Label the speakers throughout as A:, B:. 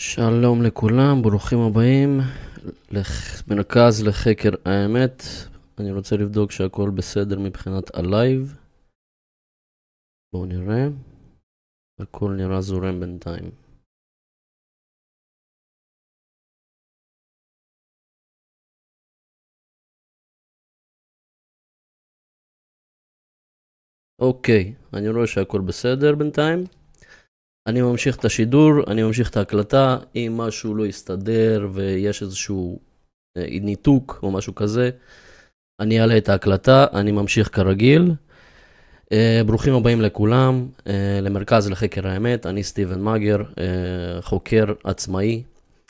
A: שלום לכולם, ברוכים הבאים למרכז לחקר האמת. אני רוצה לבדוק שהכל בסדר מבחינת הלייב. בואו נראה. הכל נראה זורם בינתיים. אוקיי, אני רואה שהכל בסדר בינתיים. אני ממשיך את השידור, אני ממשיך את ההקלטה. אם משהו לא יסתדר ויש איזשהו ניתוק או משהו כזה, אני אעלה את ההקלטה, אני ממשיך כרגיל. ברוכים הבאים לכולם, למרכז לחקר האמת. אני סטיבן מגר, חוקר עצמאי,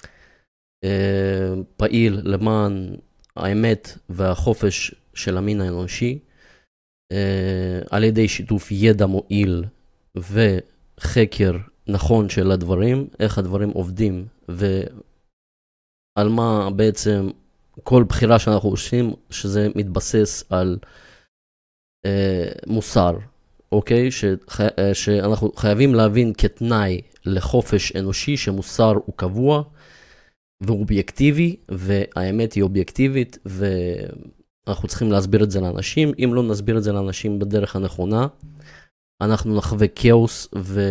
A: פעיל למען האמת והחופש של המין האנושי, על ידי שיתוף ידע מועיל וחקר נכון של הדברים, איך הדברים עובדים ועל מה בעצם כל בחירה שאנחנו עושים, שזה מתבסס על מוסר, אוקיי? שאנחנו חייבים להבין כתנאי לחופש אנושי שמוסר הוא קבוע והוא אובייקטיבי, והאמת היא אובייקטיבית, ואנחנו צריכים להסביר את זה לאנשים. אם לא נסביר את זה לאנשים בדרך הנכונה, אנחנו נחווה כאוס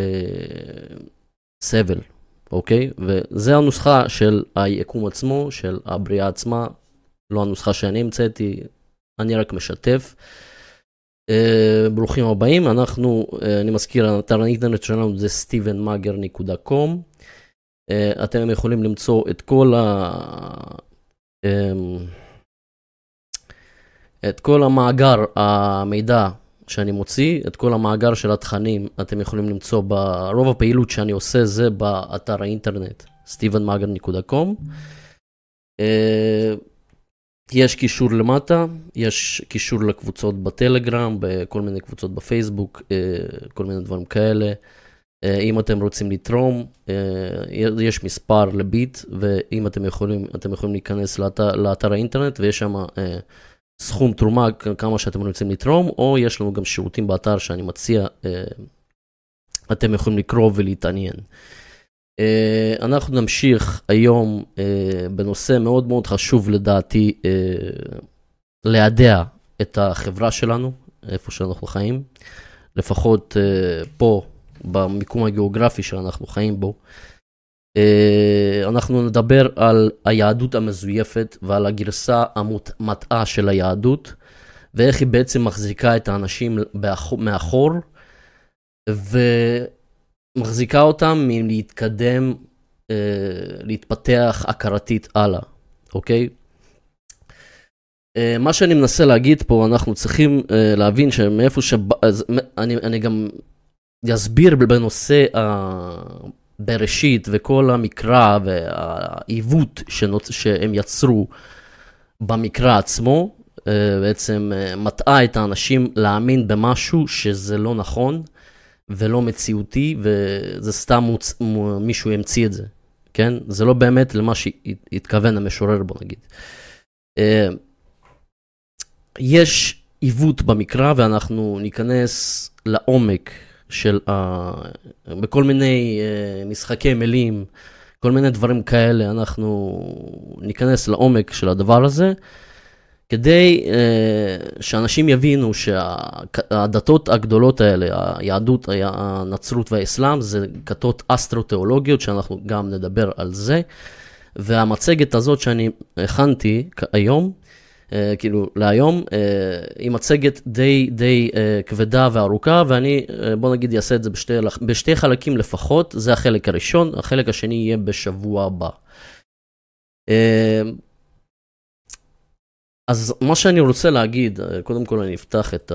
A: וסבל, אוקיי? וזה הנוסחה של היקום עצמו, של הבריאה עצמה, לא הנוסחה שאני המצאתי, אני רק משתף. ברוכים הבאים. אני מזכיר, אתר האינטרנט שלנו זה stevenmager.com. אתם יכולים למצוא את כל המאגר המידע שאני מוציא, את כל המאגר של התכנים, אתם יכולים למצוא ברוב הפעילות שאני עושה, זה באתר האינטרנט stevenmager.com. יש קישור למטה, יש קישור לקבוצות בטלגרם, בכל מיני קבוצות בפייסבוק, כל מיני דברים כאלה. אם אתם רוצים לתרום, יש מספר לביט, ואם אתם יכולים להיכנס לאתר האינטרנט, ויש שם סכום תרומה כמה שאתם רוצים לתרום, או יש לנו גם שירותים באתר שאני מציע, אתם יכולים לקרוא ולהתעניין. אנחנו נמשיך היום בנושא מאוד מאוד חשוב לדעתי, להדע את החברה שלנו, איפה שאנחנו חיים, לפחות פה במיקום הגיאוגרפי שאנחנו חיים בו. אנחנו נדבר על היהדות המזויפת ועל הגרסה המטעה של היהדות, ואיך היא בעצם מחזיקה את האנשים מאחור, מחזיקה אותם מלהתקדם, להתפתח הכרתית הלאה, אוקיי? מה שאני מנסה להגיד פה, אנחנו צריכים להבין שמאיפה אני גם אסביר בנושא בראשית וכל המקרא והעיוות שהם יצרו במקרא עצמו, בעצם מטעה את האנשים להאמין במשהו שזה לא נכון, ולא מציאותי, וזה סתם מישהו ימציא את זה, כן? זה לא באמת למה שהתכוון המשורר, בוא נגיד. יש עיוות במקרא, ואנחנו ניכנס לעומק של בכל מיני משחקי מילים, כל מיני דברים כאלה, אנחנו ניכנס לעומק של הדבר הזה, כדי שאנשים יבינו שהדתות הגדולות האלה, היהדות, הנצרות והאסלאם, זה כתות אסטרו-תיאולוגיות, שאנחנו גם נדבר על זה. והמצגת הזאת שאני הכנתי היום, כאילו להיום, היא מצגת די כבדה וארוכה, ואני, בוא נגיד, אעשה את זה בשתי חלקים לפחות. זה החלק הראשון, החלק השני יהיה בשבוע הבא. אז מה שאני רוצה להגיד, קודם כל אני אפתח את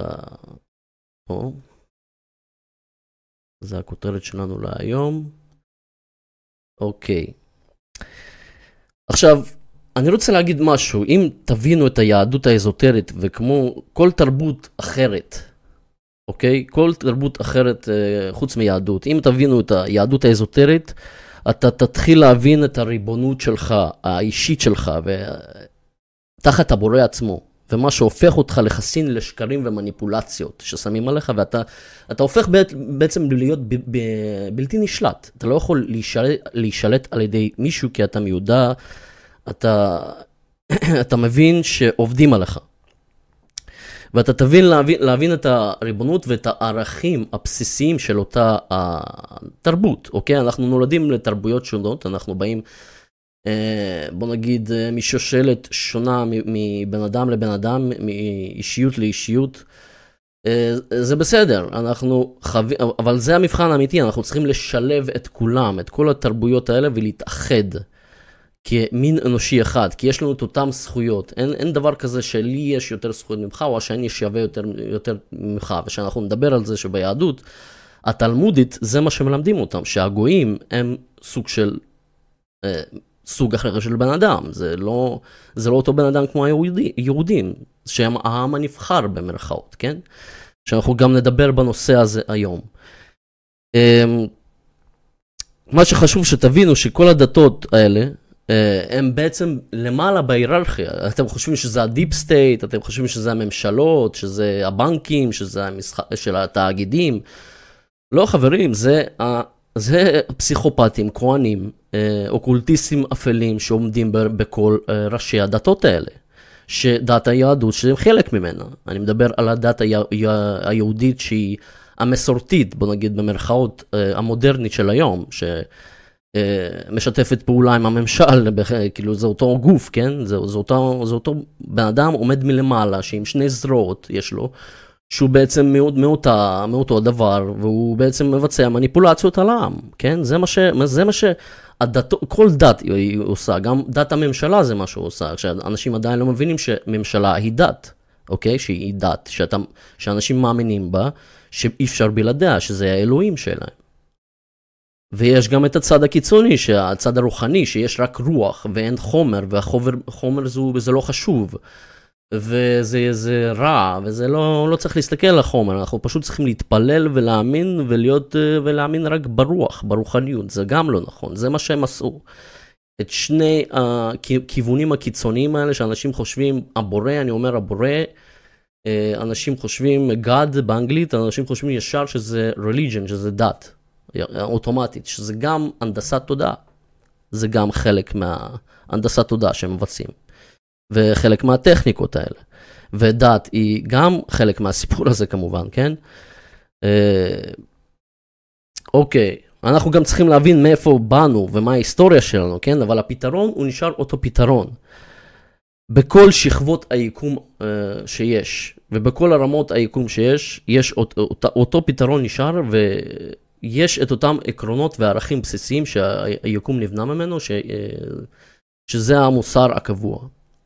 A: זה הכותרת שלנו להיום. אוקיי. עכשיו, אני רוצה להגיד משהו. אם תבינו את היהדות האזוטרית, וכמו כל תרבות אחרת, אוקיי? כל תרבות אחרת חוץ מיהדות. אם תבינו את היהדות האזוטרית, אתה תתחיל להבין את הריבונות שלך, האישית שלך, תחת הבורא עצמו, ומה שהופך אותך לחסין לשקרים ומניפולציות ששמים עליך, ואתה הופך בעצם להיות בלתי נשלט. אתה לא יכול להישלט על ידי מישהו, כי אתה מיודע, אתה מבין שעובדים עליך. ואתה תבין להבין את הריבונות ואת הערכים הבסיסיים של אותה התרבות, אוקיי? אנחנו נולדים לתרבויות שונות, אנחנו באים, בוא נגיד, משושלת שונה מבן אדם לבן אדם, מאישיות לאישיות. זה בסדר, אבל זה המבחן האמיתי, אנחנו צריכים לשלב את כולם, את כל התרבויות האלה ולהתאחד. כמין אנושי אחד, כי יש לנו את אותם זכויות. אין דבר כזה שלי יש יותר זכויות ממך, או שאני שווה יותר ממך. ושאנחנו נדבר על זה שביהדות, התלמודית, זה מה שמלמדים אותם, שהגויים הם סוג אחר של בן אדם. זה לא אותו בן אדם כמו היהודים, שהם העם הנבחר במרכאות, כן? שאנחנו גם נדבר בנושא הזה היום. מה שחשוב שתבינו שכל הדתות האלה, הם בעצם למעלה בהיררכיה. אתם חושבים שזה הדיפ סטייט, אתם חושבים שזה הממשלות, שזה הבנקים, שזה של התאגידים. לא חברים, זה פסיכופטים, כהנים, אוקולטיסטים אפלים שעומדים בכל ראשי הדתות האלה. שדת היהדות שהם חלק ממנה. אני מדבר על הדת היהודית שהיא המסורתית, בוא נגיד במרכאות המודרנית של היום, משתפת פעולה עם הממשל, כאילו זה אותו גוף, כן? זה אותו בן אדם עומד מלמעלה, שעם שני זרועות יש לו, שהוא בעצם מאותו הדבר, והוא בעצם מבצע מניפולציות על העם, כן? זה מה כל דת היא עושה, גם דת הממשלה זה מה שהוא עושה, כשאנשים עדיין לא מבינים שממשלה היא דת, אוקיי? שהיא דת, שאנשים מאמינים בה, שאי אפשר בלעדיה, שזה האלוהים שלהם. ויש גם את הצד הקיצוני, הצד הרוחני, שיש רק רוח ואין חומר, והחומר זה לא חשוב, וזה רע, וזה לא צריך להסתכל על החומר, אנחנו פשוט צריכים להתפלל ולהאמין, ולהאמין רק ברוח, ברוחניות, זה גם לא נכון, זה מה שהם עשו. את שני הכיוונים הקיצוניים האלה, שאנשים חושבים, הבורא, אני אומר הבורא, אנשים חושבים God באנגלית, אנשים חושבים ישר שזה religion, שזה דת. אוטומטית, שזה גם הנדסת תודעה. זה גם חלק מההנדסת תודעה שהם מבצעים. וחלק מהטכניקות האלה. ודת היא גם חלק מהסיפור הזה כמובן, כן? אוקיי, אנחנו גם צריכים להבין מאיפה באנו ומה ההיסטוריה שלנו, כן? אבל הפתרון הוא נשאר אותו פתרון. בכל שכבות היקום שיש, ובכל הרמות היקום שיש, יש אותו פתרון נשאר, יש את אותם עקרונות וערכים בסיסיים שהיקום נבנה ממנו, שזה המוסר הקבוע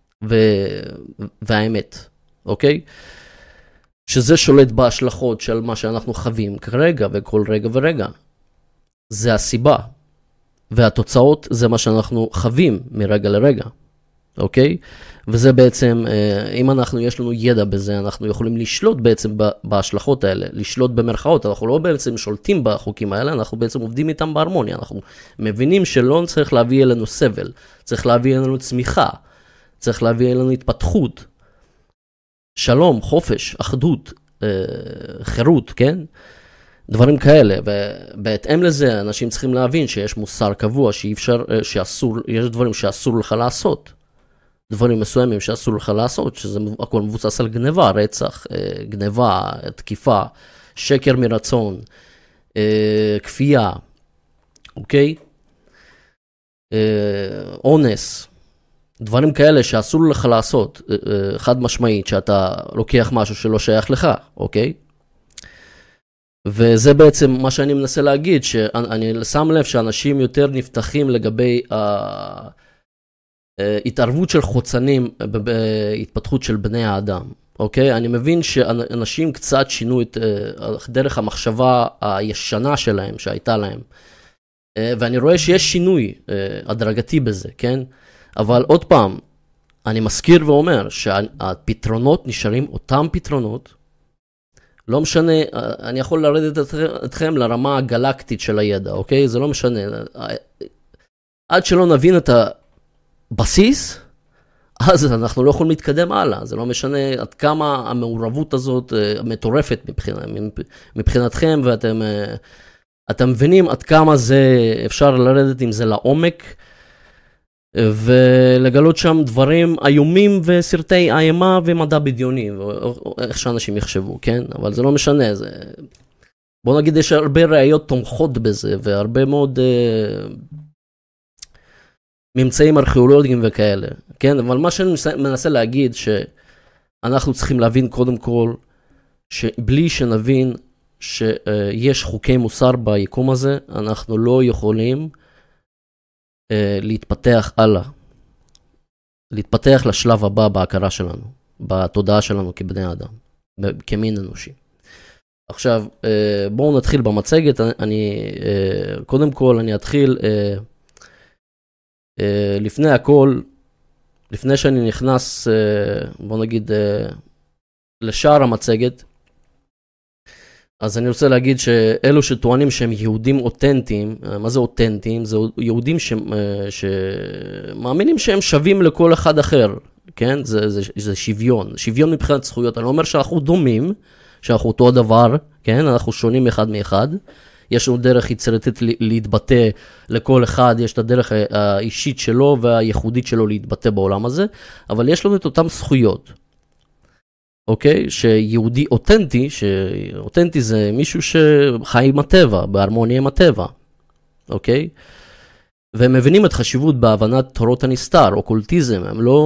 A: והאמת, אוקיי? שזה שולט בהשלכות של מה שאנחנו חווים כרגע וכל רגע ורגע. זה הסיבה, והתוצאות זה מה שאנחנו חווים מרגע לרגע, אוקיי? וזה בעצם, אם יש לנו ידע בזה, אנחנו יכולים לשלוט בעצם בהשלכות האלה, לשלוט במרכאות, אנחנו לא בעצם שולטים בחוקים האלה, אנחנו בעצם עובדים איתם בהרמוניה, אנחנו מבינים שלא צריך להביא אלינו סבל, צריך להביא אלינו צמיחה, צריך להביא אלינו התפתחות, שלום, חופש, אחדות, חירות, כן? דברים כאלה, ובהתאם לזה אנשים צריכים להבין שיש מוסר קבוע, יש דברים שאסור לך לעשות. דברים מסוימים שאסור לך לעשות, שזה הכל מבוסס על גניבה, רצח, גניבה, תקיפה, שקר מרצון, כפייה, אוקיי? אונס, דברים כאלה שאסור לך לעשות, חד משמעית, שאתה לוקח משהו שלא שייך לך, אוקיי? וזה בעצם מה שאני מנסה להגיד, שאני שם לב שאנשים יותר נפתחים לגבי התערבות של חוצנים בהתפתחות של בני האדם, אוקיי? אני מבין שאנשים קצת שינו את דרך המחשבה הישנה שלהם, שהייתה להם, ואני רואה שיש שינוי הדרגתי בזה, כן? אבל עוד פעם, אני מזכיר ואומר שהפתרונות נשארים אותם פתרונות, לא משנה, אני יכול לרדת אתכם לרמה הגלקטית של הידע, אוקיי? זה לא משנה. עד שלא נבין את הבסיס, אז אנחנו לא יכולים להתקדם הלאה, זה לא משנה עד כמה המעורבות הזאת מטורפת מבחינתכם, ואתם מבינים עד כמה זה אפשר לרדת עם זה לעומק, ולגלות שם דברים איומים וסרטי אימה ומדע בדיוני, איך שאנשים יחשבו, כן? אבל זה לא משנה, זה... בוא נגיד יש הרבה ראיות תומכות בזה, והרבה מאוד ממצאים ארכיאולוגיים וכאלה, כן? אבל מה שאני מנסה להגיד, שאנחנו צריכים להבין קודם כל, שבלי שנבין שיש חוקי מוסר ביקום הזה, אנחנו לא יכולים להתפתח הלאה. להתפתח לשלב הבא בהכרה שלנו, בתודעה שלנו כבני אדם, כמין אנושי. עכשיו, בואו נתחיל במצגת. קודם כל אני אתחיל, לפני הכל, לפני שאני נכנס, בואו נגיד, לשאר המצגת, אז אני רוצה להגיד שאלו שטוענים שהם יהודים אותנטיים, מה זה אותנטיים? זה יהודים שמאמינים שהם שווים לכל אחד אחר, כן? זה שוויון, שוויון מבחינת זכויות. אני לא אומר שאנחנו דומים, שאנחנו אותו הדבר, כן? אנחנו שונים אחד מאחד. יש לנו דרך יצירתית להתבטא לכל אחד, יש את הדרך האישית שלו והייחודית שלו להתבטא בעולם הזה, אבל יש לנו את אותם זכויות. אוקיי? שיהודי אותנטי, שאותנטי זה מישהו שחי עם הטבע, בהרמוניה עם הטבע. אוקיי? והם מבינים את חשיבות בהבנת תורות הנסתר, אוקולטיזם,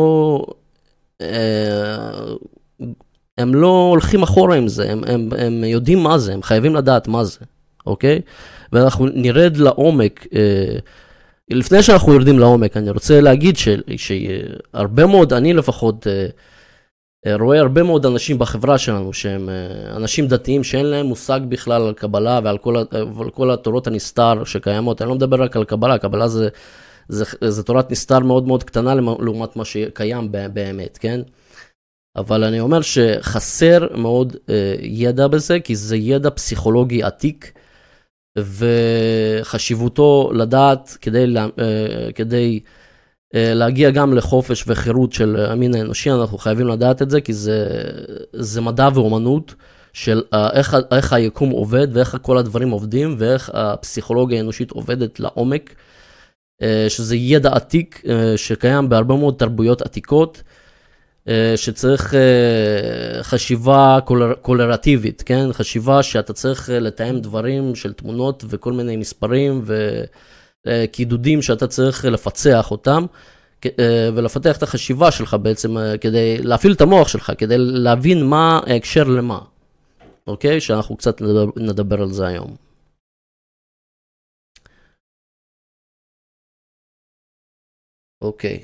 A: הם לא הולכים אחורה עם זה, הם יודעים מה זה, הם חייבים לדעת מה זה, אוקיי? ואנחנו נרד לעומק, לפני שאנחנו יורדים לעומק, אני רוצה להגיד שהרבה מאוד, אני לפחות רואה הרבה מאוד אנשים בחברה שלנו, שהם אנשים דתיים שאין להם מושג בכלל על קבלה ועל כל התורות הנסתר שקיימות. אני לא מדבר רק על קבלה, קבלה זה תורת נסתר מאוד מאוד קטנה לעומת מה שקיים באמת, כן? אבל אני אומר שחסר מאוד ידע בזה, כי זה ידע פסיכולוגי עתיק, וחשיבותו לדעת כדי להגיע גם לחופש וחירות של המין האנושי, אנחנו חייבים לדעת את זה, כי זה מדע ואומנות של איך היקום עובד, ואיך כל הדברים עובדים, ואיך הפסיכולוגיה האנושית עובדת לעומק, שזה ידע עתיק שקיים בהרבה מאוד תרבויות עתיקות, שצריך חשיבה קולרטיבית, כן? חשיבה שאתה צריך לתאם דברים של תמונות וכל מיני מספרים וקידודים שאתה צריך לפצח אותם, ולפתח את החשיבה שלך בעצם, כדי להפעיל את המוח שלך, כדי להבין מה ההקשר למה. אוקיי? שאנחנו קצת נדבר על זה היום. אוקיי.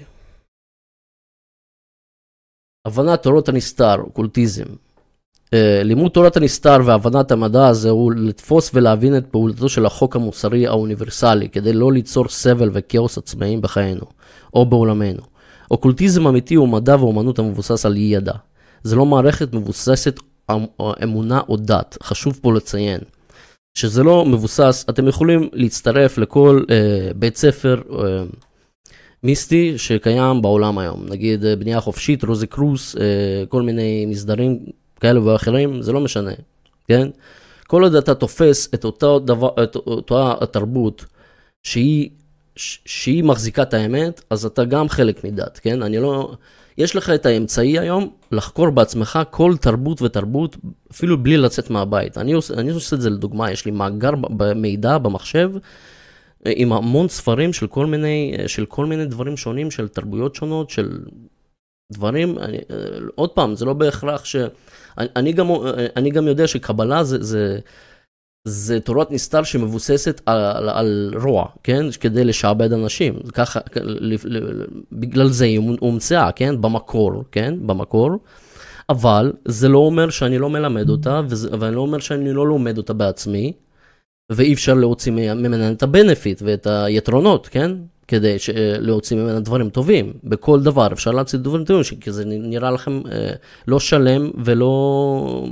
A: הבנת תורות הנסתר, אוקולטיזם. לימוד תורת הנסתר והבנת המדע הזה הוא לתפוס ולהבין את פעולתו של החוק המוסרי האוניברסלי, כדי לא ליצור סבל וכאוס עצמאיים בחיינו, או בעולמנו. אוקולטיזם אמיתי הוא מדע ואומנות המבוסס על ידע. זה לא מערכת מבוססת אמונה או דת. חשוב פה לציין שזה לא מבוסס, אתם יכולים להצטרף לכל בית ספר מיסטי שקיים בעולם היום, נגיד בנייה חופשית, רוזה קרוס, כל מיני מסדרים כאלה ואחרים, זה לא משנה, כן? כל עוד אתה תופס את אותה התרבות שהיא מחזיקה את האמת, אז אתה גם חלק מדת, כן? יש לך את האמצעי היום לחקור בעצמך כל תרבות ותרבות, אפילו בלי לצאת מהבית. אני עושה את זה לדוגמה, יש לי מאגר מידע במחשב, עם המון ספרים של כל מיני דברים שונים, של תרבויות שונות, של דברים, עוד פעם, זה לא בהכרח אני גם יודע שקבלה זה תורת נסתר שמבוססת על רוע, כן? כדי לשעבד אנשים. ככה, בגלל זה היא הומצאה, כן? במקור, כן? במקור. אבל זה לא אומר שאני לא מלמד אותה, ואני לא אומר שאני לא לומד אותה בעצמי, ואי אפשר להוציא ממנה את הבנפיט ואת היתרונות, כן? כדי להוציא ממנה דברים טובים. בכל דבר אפשר להוציא דברים טובים, כי זה נראה לכם לא שלם ולא...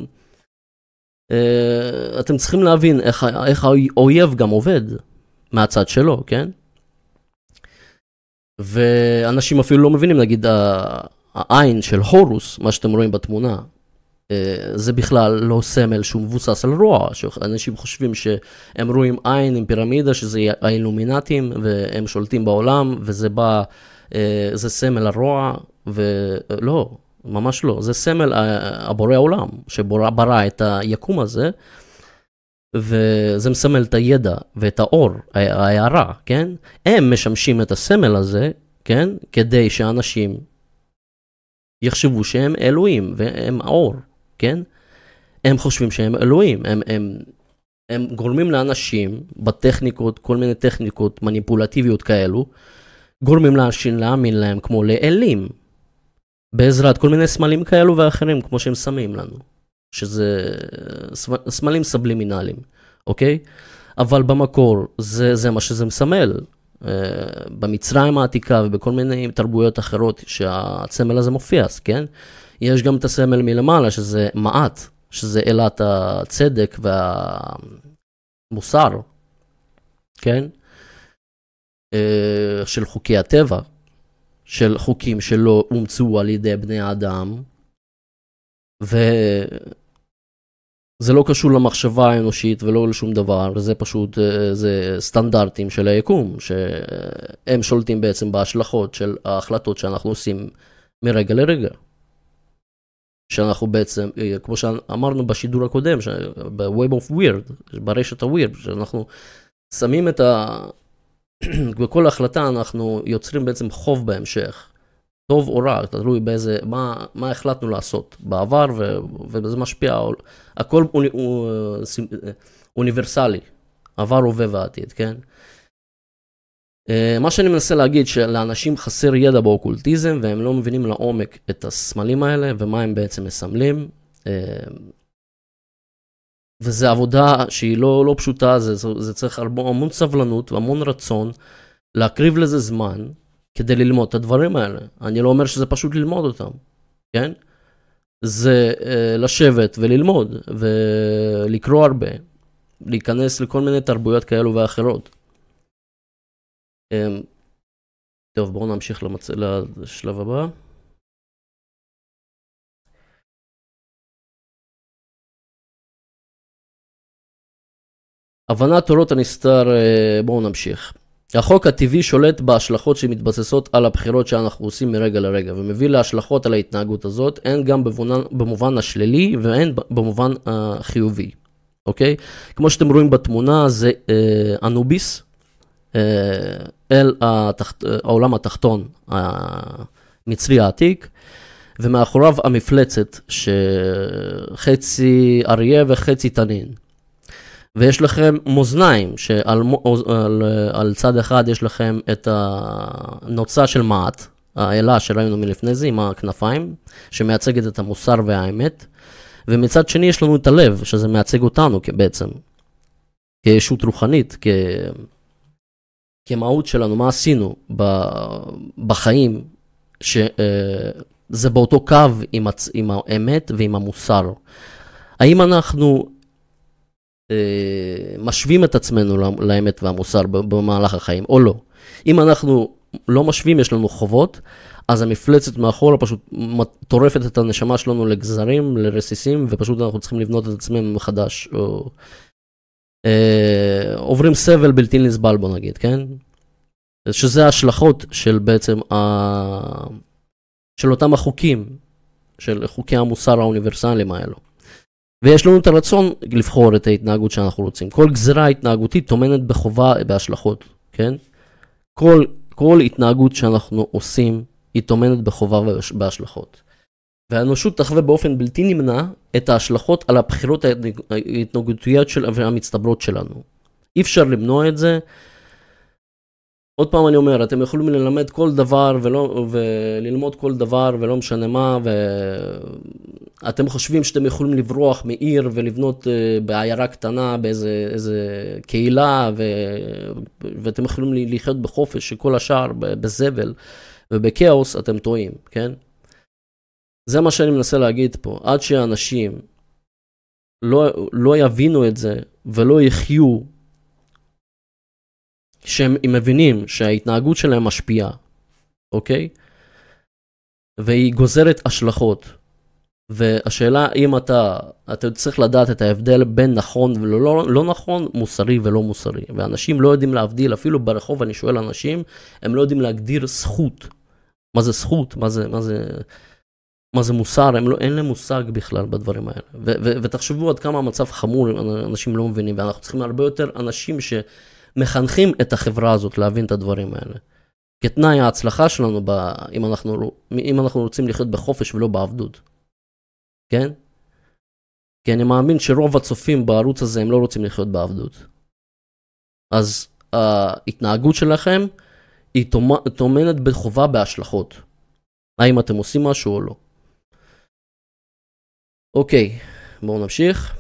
A: אתם צריכים להבין איך האויב גם עובד מהצד שלו, כן? ואנשים אפילו לא מבינים, נגיד, העין של הורוס, מה שאתם רואים בתמונה, זה בכלל לא סמל שהוא מבוסס על רוע, שאנשים חושבים שהם רואים עין עם פירמידה, שזה האילומינטים, והם שולטים בעולם, וזה בא, זה סמל הרוע, ולא, ממש לא, זה סמל הבורא העולם, שברא את היקום הזה, וזה מסמל את הידע ואת האור, ההערה, כן? הם משמשים את הסמל הזה, כן? כדי שאנשים יחשבו שהם אלוהים, והם האור, כן? הם חושבים שהם אלוהים, הם גורמים לאנשים בטכניקות, כל מיני טכניקות מניפולטיביות כאלו, גורמים לאנשים להאמין להם כמו לאלים, בעזרת כל מיני סמלים כאלו ואחרים, כמו שהם שמים לנו, שזה סמלים סבלימינליים, אוקיי? אבל במקור זה מה שזה מסמל, במצרים העתיקה ובכל מיני תרבויות אחרות שהסמל הזה מופיע, כן? יש גם את הסמל מלמעלה, שזה מעט, שזה אלת הצדק והמוסר, כן? של חוקי הטבע, של חוקים שלא אומצו על ידי בני האדם, וזה לא קשור למחשבה האנושית ולא לשום דבר, זה פשוט, זה סטנדרטים של היקום, שהם שולטים בעצם בהשלכות של ההחלטות שאנחנו עושים מרגע לרגע. שאנחנו בעצם, כמו שאמרנו בשידור הקודם, ב-Web of Weird, ברשת ה-Weird, שאנחנו שמים את בכל החלטה אנחנו יוצרים בעצם חוב בהמשך. טוב או רע, תלוי באיזה, מה החלטנו לעשות בעבר, וזה משפיע, הכל אוניברסלי, עבר, הווה ועתיד, כן? מה שאני מנסה להגיד, שלאנשים חסר ידע באוקולטיזם, והם לא מבינים לעומק את הסמלים האלה, ומה הם בעצם מסמלים, וזו עבודה שהיא לא פשוטה, זה צריך המון סבלנות והמון רצון, להקריב לזה זמן, כדי ללמוד את הדברים האלה. אני לא אומר שזה פשוט ללמוד אותם, כן? זה לשבת וללמוד, ולקרוא הרבה, להיכנס לכל מיני תרבויות כאלו ואחרות. טוב, בואו נמשיך לשלב הבא. הבנת תורות הנסתר, בואו נמשיך. החוק הטבעי שולט בהשלכות שמתבססות על הבחירות שאנחנו עושים מרגע לרגע, ומביא להשלכות על ההתנהגות הזאת, הן גם במובן השלילי והן במובן החיובי. אוקיי? כמו שאתם רואים בתמונה, זה אנוביס, אל העולם התחתון המצרי העתיק, ומאחוריו המפלצת שחצי אריה וחצי תנין. ויש לכם מאזניים, שעל צד אחד יש לכם את הנוצה של מעט, האלה שראינו מלפני זה עם הכנפיים, שמייצגת את המוסר והאמת, ומצד שני יש לנו את הלב, שזה מייצג אותנו בעצם, כישות רוחנית, כמהות שלנו, מה עשינו בחיים, שזה באותו קו עם האמת ועם המוסר. האם אנחנו משווים את עצמנו לאמת והמוסר במהלך החיים, או לא? אם אנחנו לא משווים, יש לנו חובות, אז המפלצת מאחורה פשוט טורפת את הנשמה שלנו לגזרים, לרסיסים, ופשוט אנחנו צריכים לבנות את עצמנו מחדש, או עוברים סבל בלתי נסבל, בוא נגיד, כן? שזה ההשלכות של בעצם של אותם החוקים, של חוקי המוסר האוניברסליים האלו. ויש לנו את הרצון לבחור את ההתנהגות שאנחנו רוצים. כל גזרה התנהגותית תומנת בחובה בהשלכות, כן? כל התנהגות שאנחנו עושים היא תומנת בחובה בהשלכות. והאנושות תחווה באופן בלתי נמנע את ההשלכות על הבחירות ההתנהגותיות והמצטברות שלנו. אי אפשר למנוע את זה. עוד פעם אני אומר, אתם יכולים ללמד כל דבר וללמוד כל דבר ולא משנה מה, ואתם חושבים שאתם יכולים לברוח מעיר ולבנות בעיירה קטנה באיזה קהילה, ואתם יכולים לחיות בחופש שכל השאר בזבל ובכאוס, אתם טועים, כן? זה מה שאני מנסה להגיד פה. עד שאנשים לא יבינו את זה ולא יחיו, שהם מבינים שההתנהגות שלהם משפיעה, אוקיי? והיא גוזרת השלכות. והשאלה אם אתה צריך לדעת את ההבדל בין נכון ולא נכון, מוסרי ולא מוסרי. ואנשים לא יודעים להבדיל, אפילו ברחוב אני שואל אנשים, הם לא יודעים להגדיר זכות. מה זה זכות? מה זה מוסר? אין להם מושג בכלל בדברים האלה. ותחשבו עד כמה המצב חמור, אנשים לא מבינים, ואנחנו צריכים הרבה יותר אנשים שמחנכים את החברה הזאת להבין את הדברים האלה. כתנאי ההצלחה שלנו, אם אנחנו רוצים לחיות בחופש ולא בעבדות. כן? כי אני מאמין שרוב הצופים בערוץ הזה הם לא רוצים לחיות בעבדות. אז ההתנהגות שלכם היא תומנת בחובה בהשלכות. האם אתם עושים משהו או לא. אוקיי, בואו נמשיך.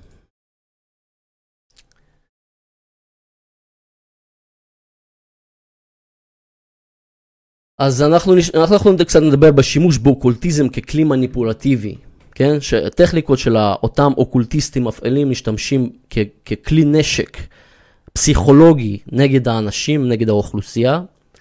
A: אז אנחנו קצת נדבר בשימוש באוקולטיזם ככלי מניפולטיבי. כן? שהטכניקות של אותם אוקולטיסטים מפעילים משתמשים ככלי נשק פסיכולוגי נגד האנשים, נגד האוכלוסייה,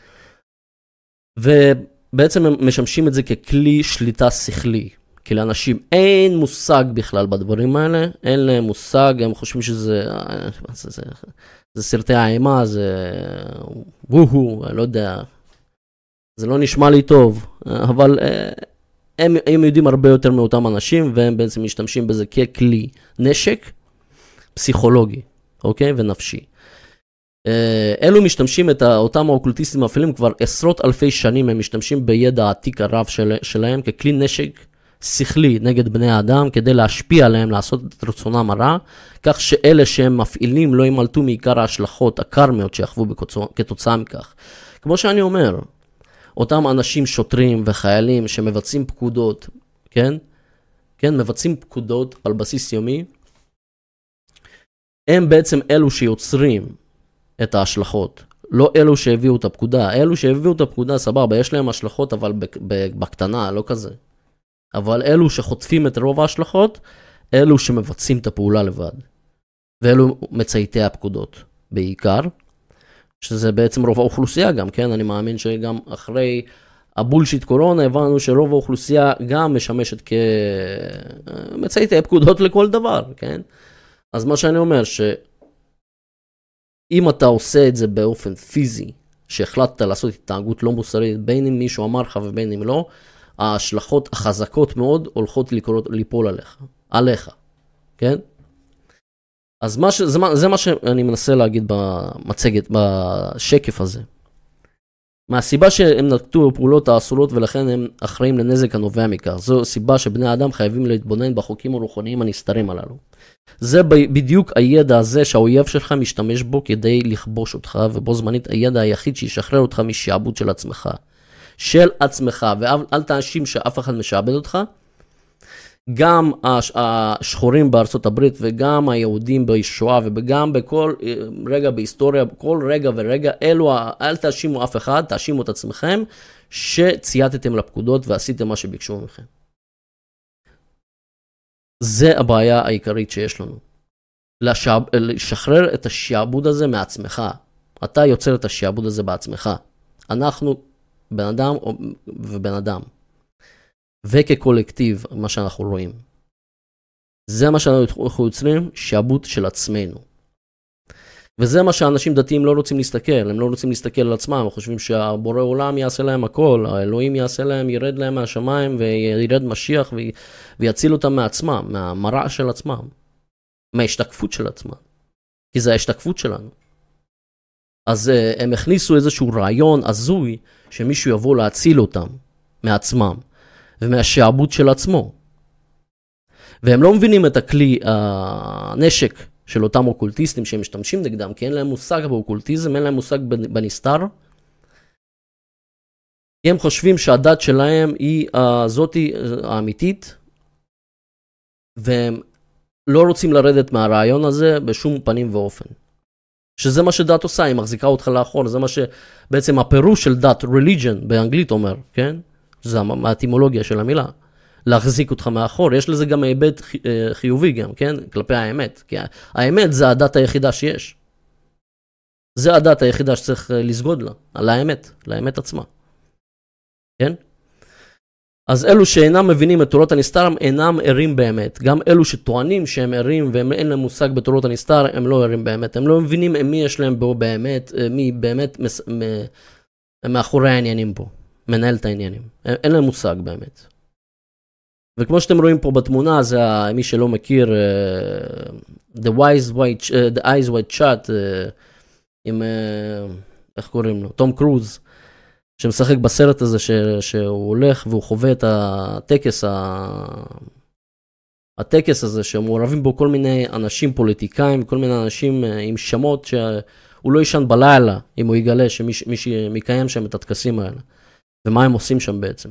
A: ובעצם הם משמשים את זה ככלי שליטה שכלי, כי לאנשים אין מושג בכלל בדברים האלה, אין להם מושג, הם חושבים שזה סרטי האימה, זה אני לא יודע, זה לא נשמע לי טוב, אבל הם יודעים הרבה יותר מאותם אנשים, והם בעצם משתמשים בזה ככלי נשק פסיכולוגי, אוקיי? ונפשי. אלו משתמשים אותם האוקולטיסטים אפלים כבר עשרות אלפי שנים, הם משתמשים בידע העתיק הרב שלהם ככלי נשק שכלי נגד בני האדם, כדי להשפיע עליהם, לעשות את רצונם הרע, כך שאלה שהם מפעילים לא ימלטו מעיקר ההשלכות הקרמיות שיחוו כתוצאה מכך. כמו שאני אומר, אותם אנשים שוטרים וחיילים שמבצעים פקודות, כן? כן, מבצעים פקודות על בסיס יומי, הם בעצם אלו שיוצרים את ההשלכות, לא אלו שהביאו את הפקודה. אלו שהביאו את הפקודה, סבבה, יש להם השלכות, אבל בקטנה, לא כזה. אבל אלו שחוטפים את רוב ההשלכות, אלו שמבצעים את הפעולה לבד. ואלו מצייתי הפקודות בעיקר, שזה בעצם רוב האוכלוסייה גם, כן? אני מאמין שגם אחרי הבולשיט קורונה הבנו שרוב האוכלוסייה גם משמשת כמצייתי פקודות לכל דבר, כן? אז מה שאני אומר, שאם אתה עושה את זה באופן פיזי, שהחלטת לעשות התנהגות לא מוסרית, בין אם מישהו אמר לך ובין אם לא, ההשלכות החזקות מאוד הולכות ליפול עליך, כן? אז זה מה שאני מנסה להגיד במצגת, בשקף הזה. מהסיבה שהם נקטו פעולות האסורות ולכן הם אחראים לנזק הנובע מכך. זו סיבה שבני האדם חייבים להתבונן בחוקים הרוחניים הנסתרים הללו. זה בדיוק הידע הזה שהאויב שלך משתמש בו כדי לכבוש אותך, ובו זמנית הידע היחיד שישחרר אותך משעבוד של עצמך. של עצמך, ואל תאשים שאף אחד משעבד אותך. גם השחורים בארצות הברית וגם היהודים בשואה וגם בכל רגע בהיסטוריה, כל רגע ורגע, אל תאשימו אף אחד, תאשימו את עצמכם שצייתתם לפקודות ועשיתם מה שביקשו מכם. זה הבעיה העיקרית שיש לנו. לשחרר את השעבוד הזה מעצמך. אתה יוצר את השעבוד הזה בעצמך. אנחנו בן אדם ובן אדם. וכקולקטיב, מה שאנחנו רואים. זה מה שאנחנו יוצרים, שעבוד של עצמנו. וזה מה שאנשים דתיים לא רוצים להסתכל, הם לא רוצים להסתכל על עצמם, הם חושבים שהבורא עולם יעשה להם הכל, האלוהים יעשה להם, ירד להם מהשמיים, וירד משיח, ויציל אותם מעצמם, מהמראה של עצמם, מההשתקפות של עצמם. כי זה ההשתקפות שלנו. אז הם הכניסו איזשהו רעיון הזוי, שמישהו יבוא להציל אותם מעצמם. ומהשעבוד של עצמו. והם לא מבינים את הכלי, הנשק של אותם אוקולטיסטים שהם משתמשים נגדם, כי אין להם מושג באוקולטיזם, אין להם מושג בנסתר. כי הם חושבים שהדת שלהם היא זאתי האמיתית, והם לא רוצים לרדת מהרעיון הזה בשום פנים ואופן. שזה מה שדת עושה, היא מחזיקה אותך לאחור, זה מה שבעצם הפירוש של דת, religion באנגלית אומר, כן? זה האטימולוגיה של המילה, להחזיק אותך מאחור. יש לזה גם היבט חיובי גם, כן? כלפי האמת. כי האמת זה הדת היחידה שיש. זה הדת היחידה שצריך לסגוד לה, על האמת, לאמת עצמה. כן? אז אלו שאינם מבינים את תורות הנסתר, הם אינם ערים באמת. גם אלו שטוענים שהם ערים והם אין להם מושג בתורות הנסתר, הם לא ערים באמת. הם לא מבינים מי יש להם בו באמת, מי באמת מאחורי העניינים פה, מנהל את העניינים. אין להם מושג באמת. וכמו שאתם רואים פה בתמונה, זה מי שלא מכיר, The Eyes Wide Shut, עם, איך קוראים לו? תום קרוז. שמשחק בסרט הזה שהוא הולך והוא חווה את הטקס הזה שמעורבים בו כל מיני אנשים פוליטיקאים, כל מיני אנשים עם שמות שהוא לא ישן בלילה אם הוא יגלה שמי מקיים שם את הטקסים האלה. ומה הם עושים שם בעצם.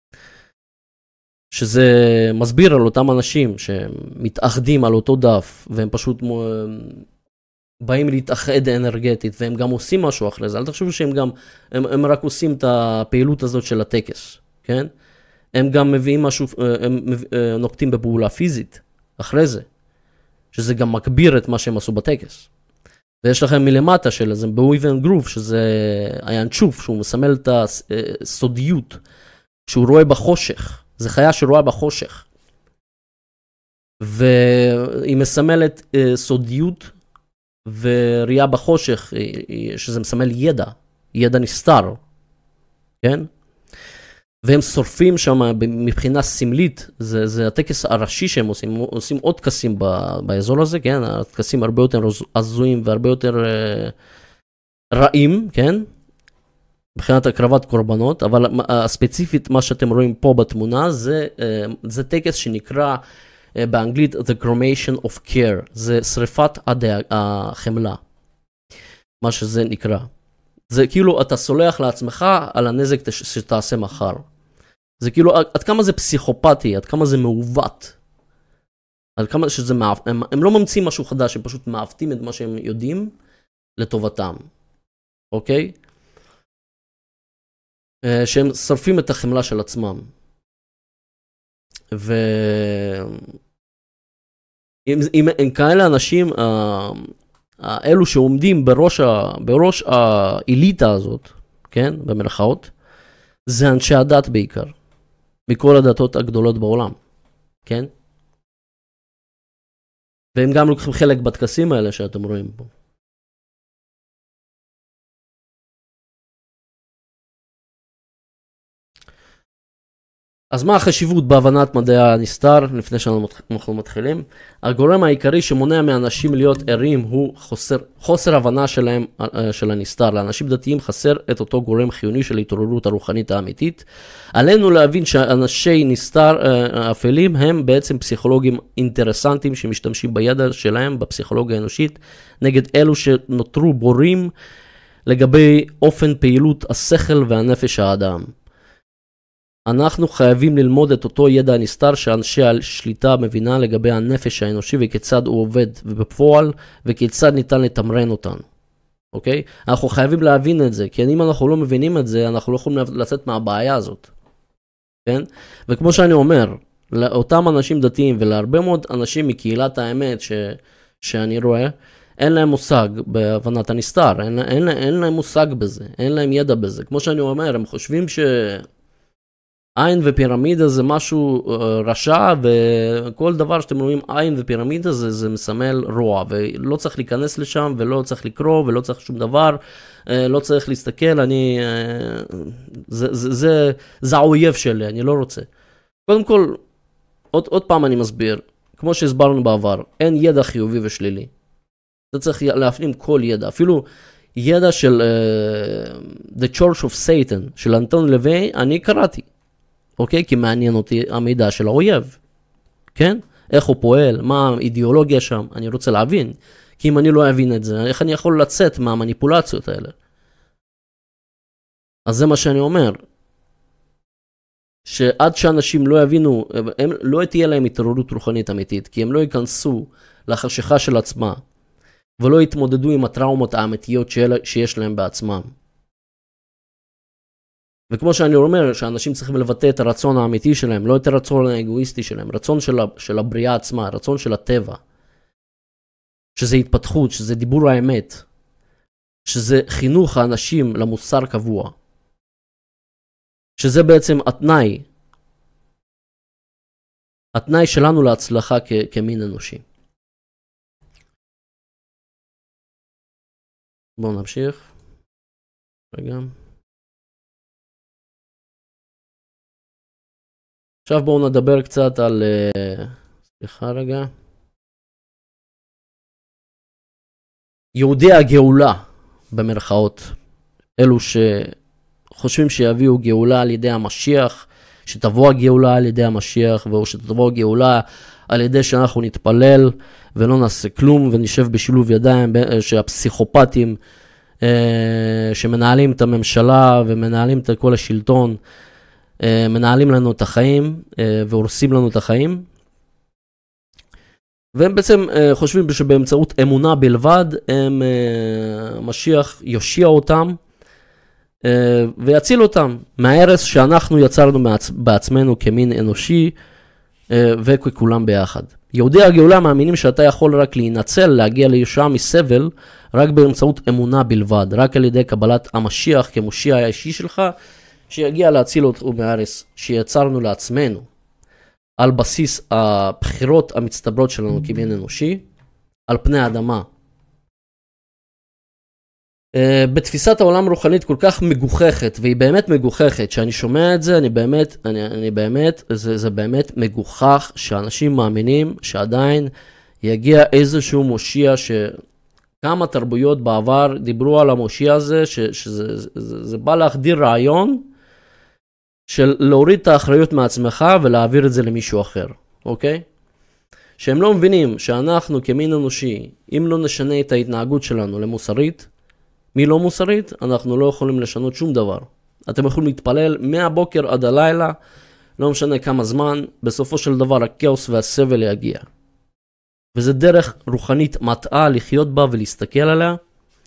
A: שזה מסביר על אותם אנשים שמתאחדים על אותו דף והם פשוט באים להתאחד אנרגטית, והם גם עושים משהו אחרי זה. אל תחשבו שהם גם, הם רק עושים את הפעילות הזאת של הטקס, כן? הם גם מביאים משהו, הם נוקטים בפעולה פיזית, אחרי זה, שזה גם מגביר את מה שהם עשו בטקס. ויש לכם מלמטה של זה, באויבן גרוב, שזה הינשוף, שהוא מסמל את הסודיות, שהוא רואה בחושך. זה חיה שרואה בחושך. והיא מסמלת סודיות, וראייה בחושך, שזה מסמל ידע נסתר, כן? והם שורפים שם מבחינה סמלית, זה הטקס הראשי שהם עושים עוד טקסים באזור הזה, כן? הטקסים הרבה יותר עזויים והרבה יותר רעים, כן? מבחינת הקרבת קורבנות, אבל הספציפית מה שאתם רואים פה בתמונה, זה טקס שנקרא באנגלית The Cremation of Care, זה שריפת החמלה, מה שזה נקרא. זה כאילו אתה סולח לעצמך על הנזק שתעשה מחר. זה כאילו עד כמה זה פסיכופתי, עד כמה זה מעוות. עד כמה שזה הם לא ממציאים משהו חדש, הם פשוט מעוותים את מה שהם יודעים לטובתם. אוקיי? שהם שרפים את החמלה של עצמם. אם כאלה אנשים, אלו שעומדים בראש האליטה הזאת, כן, במרכאות, זה אנשי הדת בעיקר, מכל הדתות הגדולות בעולם, כן? והם גם לוקחים חלק בטקסים האלה שאתם רואים פה. אז מה החשיבות בהבנת מדעי הנסתר, לפני שאנחנו מתחילים? הגורם העיקרי שמונע מאנשים להיות ערים הוא חוסר הבנה שלהם, של הנסתר. לאנשים דתיים חסר את אותו גורם חיוני של התעוררות הרוחנית האמיתית. עלינו להבין שאנשי נסתר אפלים הם בעצם פסיכולוגים אינטרסנטים שמשתמשים בידע שלהם בפסיכולוגיה האנושית, נגד אלו שנותרו בורים לגבי אופן פעילות השכל והנפש האדם. אנחנו חייבים ללמוד את אותו ידע הנסתר שאנשי השליטה מבינה לגבי הנפש האנושי וכיצד הוא עובד ובפועל וכיצד ניתן לתמרן אותנו. אוקיי? אנחנו חייבים להבין את זה, כי אם אנחנו לא מבינים את זה, אנחנו לא יכולים לצאת מהבעיה הזאת. כן? וכמו שאני אומר, לאותם אנשים דתיים ולהרבה מאוד אנשים מקהילת האמת שאני רואה, אין להם מושג בהבנת הנסתר, אין להם מושג בזה, אין להם ידע בזה. כמו שאני אומר, הם חושבים עין ופירמידה זה משהו רשע, וכל דבר שאתם רואים עין ופירמידה זה מסמל רוע, ולא צריך להיכנס לשם, ולא צריך לקרוא, ולא צריך שום דבר, לא צריך להסתכל, זה האויב שלי, אני לא רוצה. קודם כל, עוד פעם אני מסביר, כמו שהסברנו בעבר, אין ידע חיובי ושלילי. אתה צריך להפנים כל ידע, אפילו ידע של The Church of Satan, של אנטון לוי, אני קראתי. אוקיי? כי מעניין אותי המידע של האויב. כן? איך הוא פועל, מה האידיאולוגיה שם, אני רוצה להבין. כי אם אני לא אבין את זה, איך אני יכול לצאת מהמניפולציות האלה? אז זה מה שאני אומר. שעד שאנשים לא יבינו, לא תהיה להם התעוררות רוחנית אמיתית, כי הם לא ייכנסו לחשיכה של עצמה, ולא יתמודדו עם הטראומות האמיתיות שיש להם בעצמם. וכמו שאני אומר, שאנשים צריכים לבטא את הרצון האמיתי שלהם, לא את הרצון האגואיסטי שלהם, רצון של הבריאה עצמה, רצון של הטבע, שזה התפתחות, שזה דיבור האמת, שזה חינוך האנשים למוסר קבוע. שזה בעצם התנאי שלנו להצלחה כמין אנושי. בואו נמשיך. רגע. עכשיו בואו נדבר קצת על... סליחה רגע. יהודי הגאולה, במרכאות. אלו שחושבים שיביאו גאולה על ידי המשיח, שתבוא הגאולה על ידי המשיח, או שתבוא הגאולה על ידי שאנחנו נתפלל ולא נעשה כלום ונשב בשילוב ידיים, שהפסיכופטים שמנהלים את הממשלה ומנהלים את כל השלטון, מנהלים לנו את החיים והורסים לנו את החיים. והם בעצם חושבים שבאמצעות אמונה בלבד, משיח יושיע אותם ויציל אותם מההרס שאנחנו יצרנו בעצמנו כמין אנושי וככולם ביחד. יהודי הגאולה מאמינים שאתה יכול רק להינצל, להגיע לישועה מסבל, רק באמצעות אמונה בלבד, רק על ידי קבלת המשיח כמושיע האישי שלך, שיגיע להציל אותו מההרס שיצרנו לעצמנו, על בסיס הבחירות המצטברות שלנו כמין אנושי, על פני האדמה. בתפיסת העולם רוחנית כל כך מגוחכת, והיא באמת מגוחכת, שאני שומע את זה, זה באמת מגוחך, שאנשים מאמינים שעדיין יגיע איזשהו מושיע, שכמה תרבויות בעבר דיברו על המושיע הזה, שזה בא להחדיר רעיון, של להוריד את האחריות מעצמך ולהעביר את זה למישהו אחר, אוקיי? שהם לא מבינים שאנחנו כמין אנושי, אם לא נשנה את ההתנהגות שלנו למוסרית, מי לא מוסרית, אנחנו לא יכולים לשנות שום דבר. אתם יכולים להתפלל מהבוקר עד הלילה, לא משנה כמה זמן, בסופו של דבר הכאוס והסבל יגיע. וזה דרך רוחנית מטעה לחיות בה ולהסתכל עליה.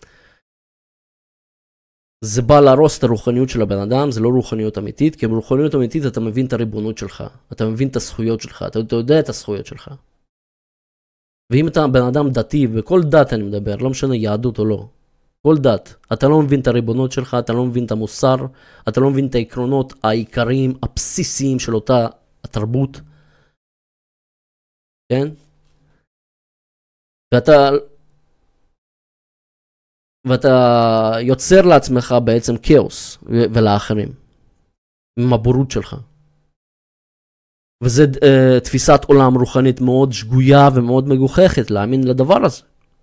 A: זה בא להרוס את הרוחניות של הבן אדם, זה לא רוחניות אמיתית, כי ברוחניות אמיתית אתה מבין את הריבונות שלך, אתה מבין את הזכויות שלך, אתה יודע את הזכויות שלך. ואם אתה בן אדם דתי, בכל דת אני מדבר, לא משנה יהדות או לא, כל דת, אתה לא מבין את הריבונות שלך, אתה לא מבין את המוסר, אתה לא מבין את העקרונות העיקריים, הבסיסיים של אותה התרבות. כן? ואתה יוצר לעצמך בעצם כאוס ולאחרים, עם הבורות שלך. וזה תפיסת עולם רוחנית מאוד שגויה ומאוד מגוחכת להאמין לדבר הזה.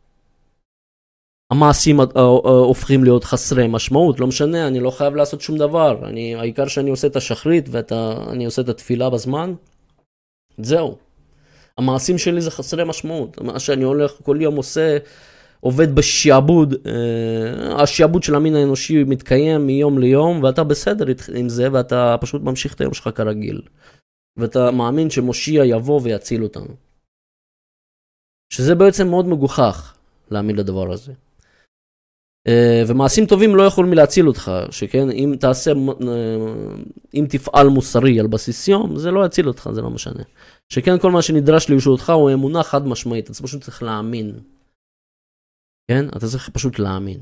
A: המעשים הופכים להיות חסרי משמעות, לא משנה, אני לא חייב לעשות שום דבר, העיקר שאני עושה את השחרית ואני עושה את התפילה בזמן, זהו. המעשים שלי זה חסרי משמעות, מה שאני הולך כל יום עובד בשעבוד, השעבוד של המין האנושי מתקיים מיום ליום, ואתה בסדר עם זה, ואתה פשוט ממשיך את היום שלך כרגיל, ואתה מאמין שמושיע יבוא ויציל אותנו. שזה בעצם מאוד מגוחך להאמין לדבר הזה. ומעשים טובים לא יכולים להציל אותך, שכן, אם תפעל מוסרי על בסיס יום, זה לא יציל אותך, זה לא משנה. שכן, כל מה שנדרש לישועתך הוא אמונה חד משמעית, אתה פשוט צריך להאמין. כן? אתה צריך פשוט להאמין.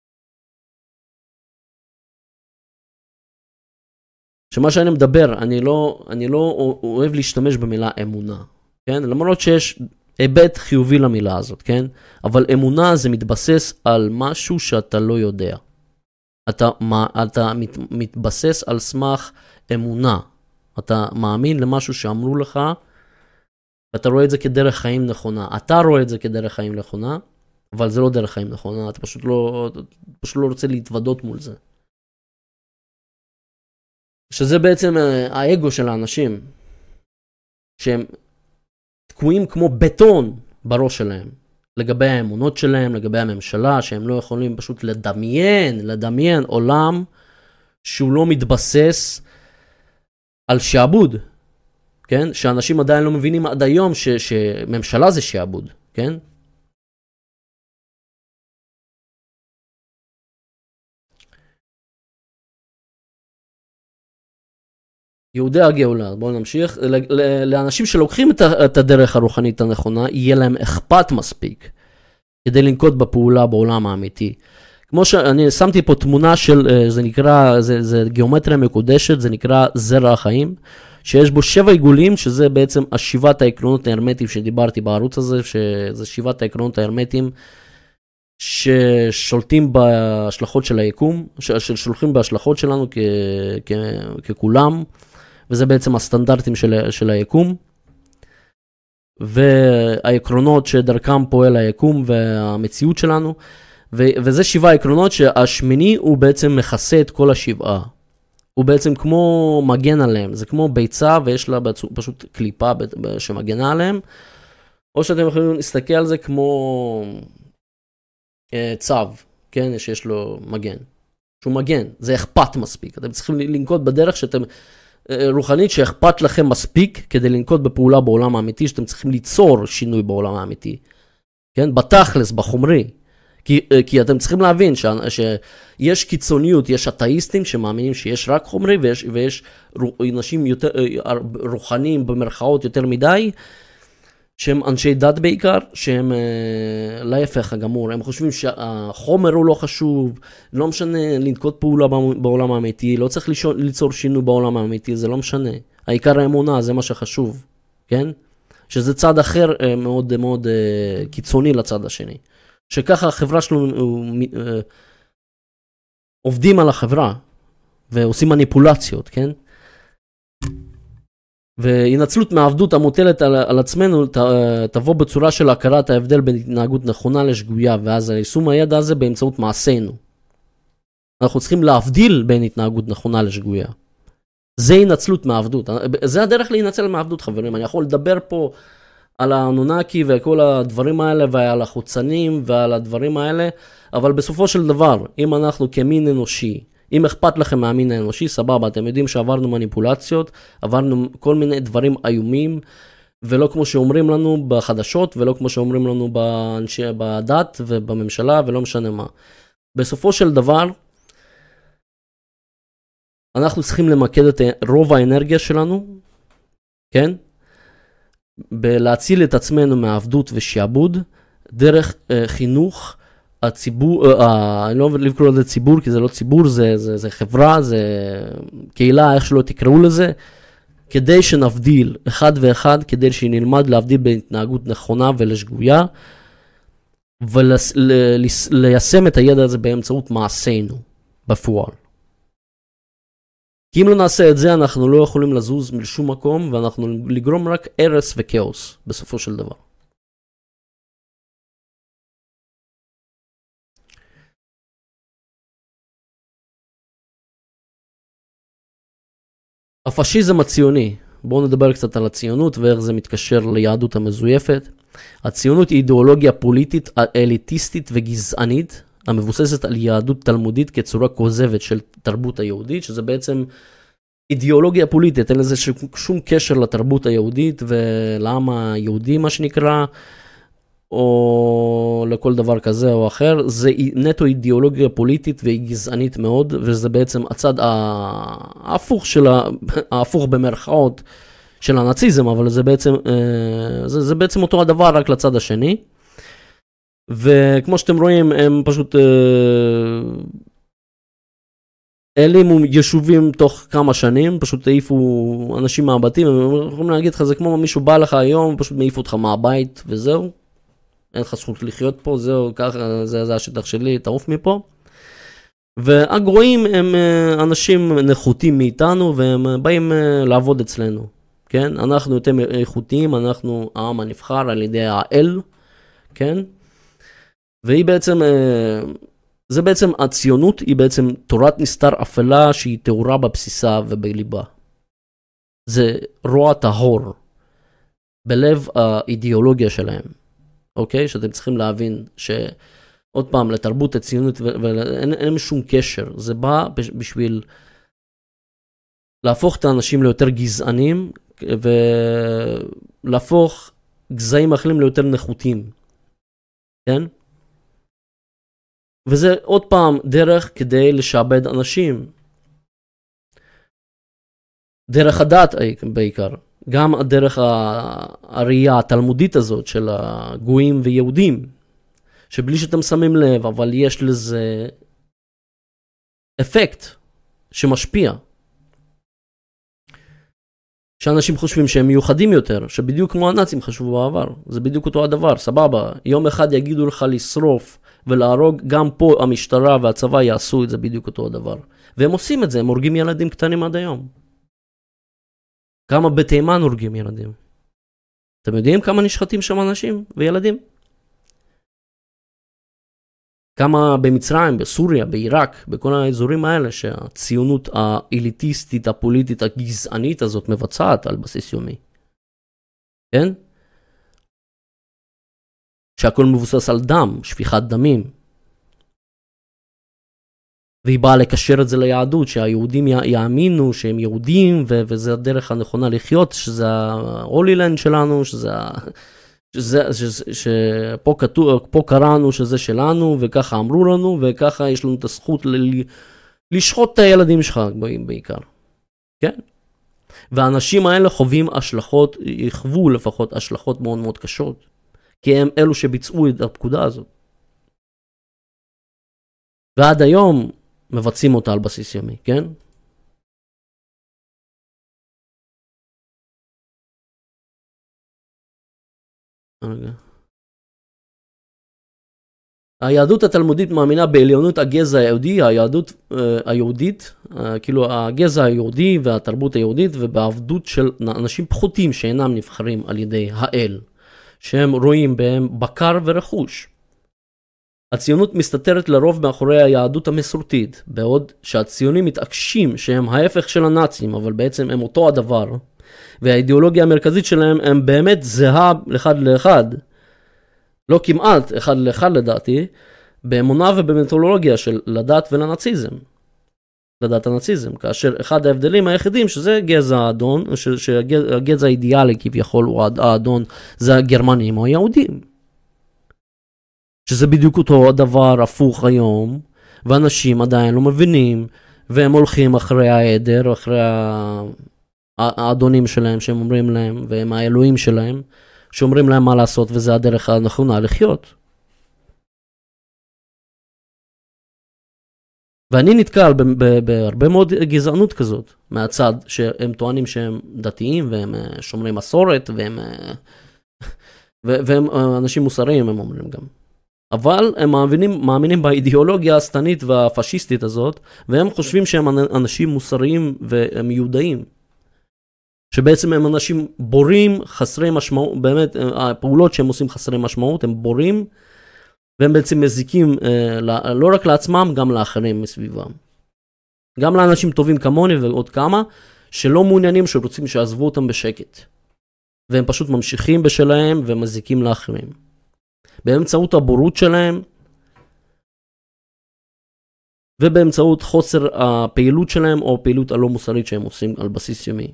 A: שמה שאני מדבר, אני לא אוהב להשתמש במילה אמונה, כן? למרות שיש היבט חיובי למילה הזאת, כן? אבל אמונה זה מתבסס על משהו שאתה לא יודע. אתה מתבסס על סמך אמונה. אתה מאמין למשהו שאמרו לך, ואתה רואה את זה כדרך חיים נכונה. אתה רואה את זה כדרך חיים נכונה, אבל זה לא דרך חיים נכונה. אתה פשוט לא רוצה להתוודות מול זה. שזה בעצם האגו של האנשים, שהם תקועים כמו בטון בראש שלהם, לגבי האמונות שלהם, לגבי הממשלה, שהם לא יכולים פשוט לדמיין עולם שהוא לא מתבסס על שעבוד, כן? שאנשים עדיין לא מבינים עד היום שממשלה זה שעבוד, כן? יהודי הגאולה, בואו נמשיך. לאנשים שלוקחים את הדרך הרוחנית הנכונה, יהיה להם אכפת מספיק כדי לנקוט בפעולה בעולם האמיתי. כמו שאני שמתי פה תמונה של, זה נקרא, זה גיאומטריה מקודשת, זה נקרא זרע החיים, שיש בו 7 עיגולים, שזה בעצם השבעת העקרונות ההרמטיים שדיברתי בערוץ הזה, שזה 7 העקרונות ההרמטיים, ששולטים בהשלכות של היקום, ששולחים בהשלכות שלנו ככולם, וזה בעצם הסטנדרטים של היקום, והעקרונות שדרכם פועל היקום והמציאות שלנו, וזה 7 עקרונות שהשמיני הוא בעצם מכסה את כל השבעה. הוא בעצם כמו מגן עליהם, זה כמו ביצה ויש לה פשוט קליפה שמגנה עליהם, או שאתם יכולים להסתכל על זה כמו צו, כן, שיש לו מגן. שהוא מגן, זה אכפת מספיק. אתם צריכים לנקוט בדרך שאתם, רוחנית שאכפת לכם מספיק כדי לנקוט בפעולה בעולם האמיתי, שאתם צריכים ליצור שינוי בעולם האמיתי. כן, בתכלס, בחומרי. כי אתם צריכים להבין שיש קיצוניות, יש אתאיסטים שמאמינים שיש רק חומרי, ויש אנשים יותר רוחניים במרכאות יותר מדי, שהם אנשי דת בעיקר, שהם להפך הגמור, הם חושבים שהחומר הוא לא חשוב, לא משנה לנקוט פעולה בעולם האמיתי, לא צריך ליצור שינוי בעולם האמיתי, זה לא משנה. העיקר האמונה, זה מה שחשוב, כן? שזה צד אחר מאוד מאוד קיצוני לצד השני. שככה החברה שלנו עובדים על החברה, ועושים מניפולציות, כן? והנצלות מהעבדות המוטלת על עצמנו תבוא בצורה של הכרת ההבדל בין התנהגות נכונה לשגויה, ואז היישום הידע הזה באמצעות מעשינו. אנחנו צריכים להבדיל בין התנהגות נכונה לשגויה. זה הנצלות מהעבדות. זה הדרך להינצל מהעבדות, חברים. אני יכול לדבר פה על האנונקי וכל הדברים האלה, ועל החוצנים ועל הדברים האלה, אבל בסופו של דבר, אם אנחנו כמין אנושי, אם אכפת לכם מהמין האנושי, סבבה, אתם יודעים שעברנו מניפולציות, עברנו כל מיני דברים איומים, ולא כמו שאומרים לנו בחדשות, ולא כמו שאומרים לנו בדת ובממשלה, ולא משנה מה. בסופו של דבר, אנחנו צריכים למקד את רוב האנרגיה שלנו, כן? בלהציל את עצמנו מהעבדות ושעבוד, דרך חינוך, הציבור, אני לא אוהב לקרוא לזה ציבור, כי זה לא ציבור, זה חברה, זה קהילה, איך שלא תקראו לזה, כדי שנבדיל אחד ואחד, כדי שנלמד להבדיל בהתנהגות נכונה ולשגויה, וליישם את הידע הזה באמצעות מעשינו, בפועל. כי אם לא נעשה את זה, אנחנו לא יכולים לזוז משום מקום, ואנחנו לגרום רק הרס וכאוס, בסופו של דבר. הפשיזם הציוני, בואו נדבר קצת על הציונות ואיך זה מתקשר ליהדות המזויפת. הציונות היא אידיאולוגיה פוליטית, אליטיסטית וגזענית, המבוססת על יהדות תלמודית כצורה כוזבת של תרבות היהודית, שזה בעצם אידיאולוגיה פוליטית, אין לזה שום קשר לתרבות היהודית ולעם היהודי מה שנקרא, או לכל דבר כזה או אחר, זה נטו אידיאולוגיה פוליטית והיא גזענית מאוד, וזה בעצם הצד ההפוך במרכאות של הנאציזם, אבל זה בעצם אותו הדבר רק לצד השני. וכמו שאתם רואים, הם פשוט העלימו יישובים תוך כמה שנים, פשוט העיפו אנשים מהבתים, הם יכולים להגיד לך, זה כמו מישהו בא לך היום, פשוט מעיף אותך מהבית וזהו. אין לך זכות לחיות פה, זהו, ככה, זה השטח שלי, תעוף מפה. והגרועים הם אנשים נחותים מאיתנו, והם באים לעבוד אצלנו, כן? אנחנו יותר איכותיים, אנחנו העם הנבחר על ידי האל, כן? והיא בעצם, זה בעצם, הציונות היא בעצם תורת נסתר אפלה, שהיא תאורה בבסיסה ובליבה. זה רוע טהור, בלב האידיאולוגיה שלהם. אוקיי? שאתם צריכים להבין שעוד פעם, לתרבות הציונית, ואין שום קשר. זה בא בשביל להפוך את האנשים ליותר גזענים, ולהפוך גזעים אחרים ליותר נחותים. כן? וזה עוד פעם דרך כדי לשעבד אנשים. דרך הדת בעיקר. גם דרך הראייה התלמודית הזאת של הגויים ויהודים, שבלי שאתם שמים לב, אבל יש לזה אפקט שמשפיע. שאנשים חושבים שהם מיוחדים יותר, שבדיוק כמו הנאצים חשבו בעבר. זה בדיוק אותו הדבר, סבבה. יום אחד יגידו לך לשרוף ולהרוג, גם פה המשטרה והצבא יעשו את זה בדיוק אותו הדבר. והם עושים את זה, הם הורגים ילדים קטנים עד היום. כמה בתימן הורגים ילדים? אתם יודעים כמה נשחטים שם אנשים וילדים? כמה במצרים, בסוריה, בעיראק, בכל האזורים האלה שהציונות האליטיסטית, הפוליטית, הגזענית הזאת מבצעת על בסיס יומי. כן? שהכל מבוסס על דם, שפיכת דמים. והיא באה לקשר את זה ליהדות, שהיהודים יאמינו שהם יהודים, וזה הדרך הנכונה לחיות, שזה ההולילנד שלנו, פה קראנו שזה שלנו, וככה אמרו לנו, וככה יש לנו את הזכות לשחוט את הילדים שלך בעיקר. כן? והאנשים האלה חווים השלכות, יחוו לפחות השלכות מאוד מאוד קשות, כי הם אלו שביצעו את הפקודה הזאת. ועד היום מבצעים אותה על בסיס יומי, כן? רגע. היהדות התלמודית מאמינה בעליונות הגזע היהודי, היהדות היהודית, כאילו הגזע היהודי והתרבות היהודית, ובעבדות של אנשים פחותים שאינם נבחרים על ידי האל, שהם רואים בהם בקר ורכוש. הציונות מסתתרת לרוב מאחורי היהדות המסורתית, בעוד שהציונים מתעקשים שהם ההפך של הנאצים, אבל בעצם הם אותו הדבר, והאידיאולוגיה המרכזית שלהם הם באמת זהה אחד לאחד, לא כמעט אחד לאחד לדעתי, באמונה ובמתודולוגיה של לדת ולנאציזם. לדת הנאציזם, כאשר אחד ההבדלים היחידים שזה גזע האדון, שהגזע האידיאלי כביכול הוא האדון, זה הגרמנים או היהודים. שזה בדיוק אותו הדבר הפוך היום, ואנשים עדיין לא מבינים, והם הולכים אחרי העדר, אחרי האדונים שלהם שהם אומרים להם, והם האלוהים שלהם, שאומרים להם מה לעשות, וזה הדרך הנכונה לחיות. ואני נתקל בהרבה מאוד גזענות כזאת, מהצד שהם טוענים שהם דתיים, והם שומרים מסורת, והם אנשים מוסריים, הם אומרים גם. אבל הם מאמינים באידיאולוגיה השטנית והפשיסטית הזאת, והם חושבים שהם אנשים מוסריים והם יהודאים. שבעצם הם אנשים בורים, חסרי משמעות, באמת הפעולות שהם עושים חסרי משמעות, הם בורים, והם בעצם מזיקים לא רק לעצמם, גם לאחרים מסביבם. גם לאנשים טובים כמוני ועוד כמה, שלא מעוניינים, שרוצים שיעזבו אותם בשקט. והם פשוט ממשיכים בשלהם ומזיקים לאחרים. באמצעות הבורות שלהם, ובאמצעות חוסר הפעילות שלהם, או הפעילות הלא מוסרית שהם עושים על בסיס יומי.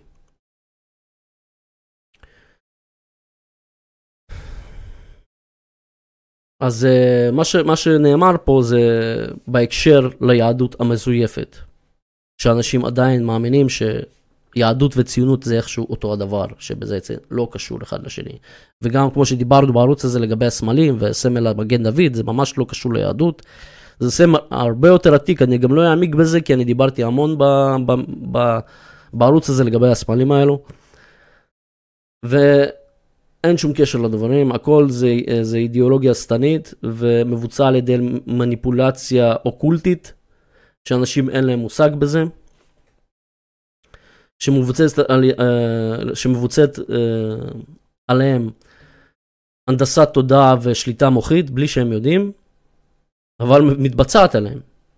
A: אז מה שנאמר פה זה בהקשר ליהדות המזויפת. שאנשים עדיין מאמינים שיהדות וציונות זה איכשהו אותו הדבר, שבזה לא קשור אחד לשני. וגם כמו שדיברנו בערוץ הזה לגבי הסמלים וסמל המגן דוד, זה ממש לא קשור ליהדות. זה סמל הרבה יותר עתיק, אני גם לא אעמיק בזה, כי אני דיברתי המון בערוץ הזה לגבי הסמלים האלו. אין שום קשר לדברים, הכל זה אידיאולוגיה שטנית, ומבוצע על ידי מניפולציה אוקולטית, שאנשים אין להם מושג בזה, שמבוצעת עליהם הנדסת תודעה ושליטה מוחית, בלי שהם יודעים, אבל מתבצעת עליהם.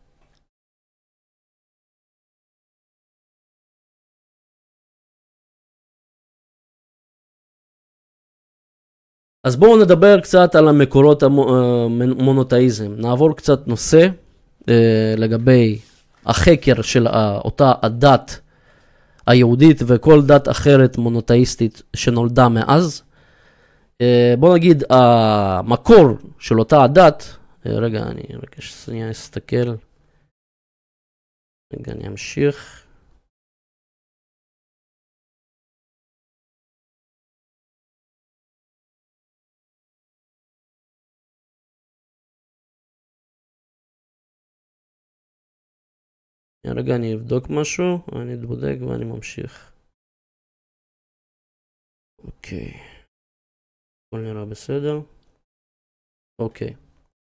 A: אז בואו נדבר קצת על המקורות המונותאיזם. נעבור קצת נושא לגבי החקר של אותה הדת היהודית וכל דת אחרת מונותאיסטית שנולדה מאז. בואו נגיד המקור של אותה הדת, רגע אני אסתכל, רגע אני אמשיך. רגע, אני אבדוק משהו, אני אתבודק ואני ממשיך. אוקיי. הכל נראה בסדר. אוקיי.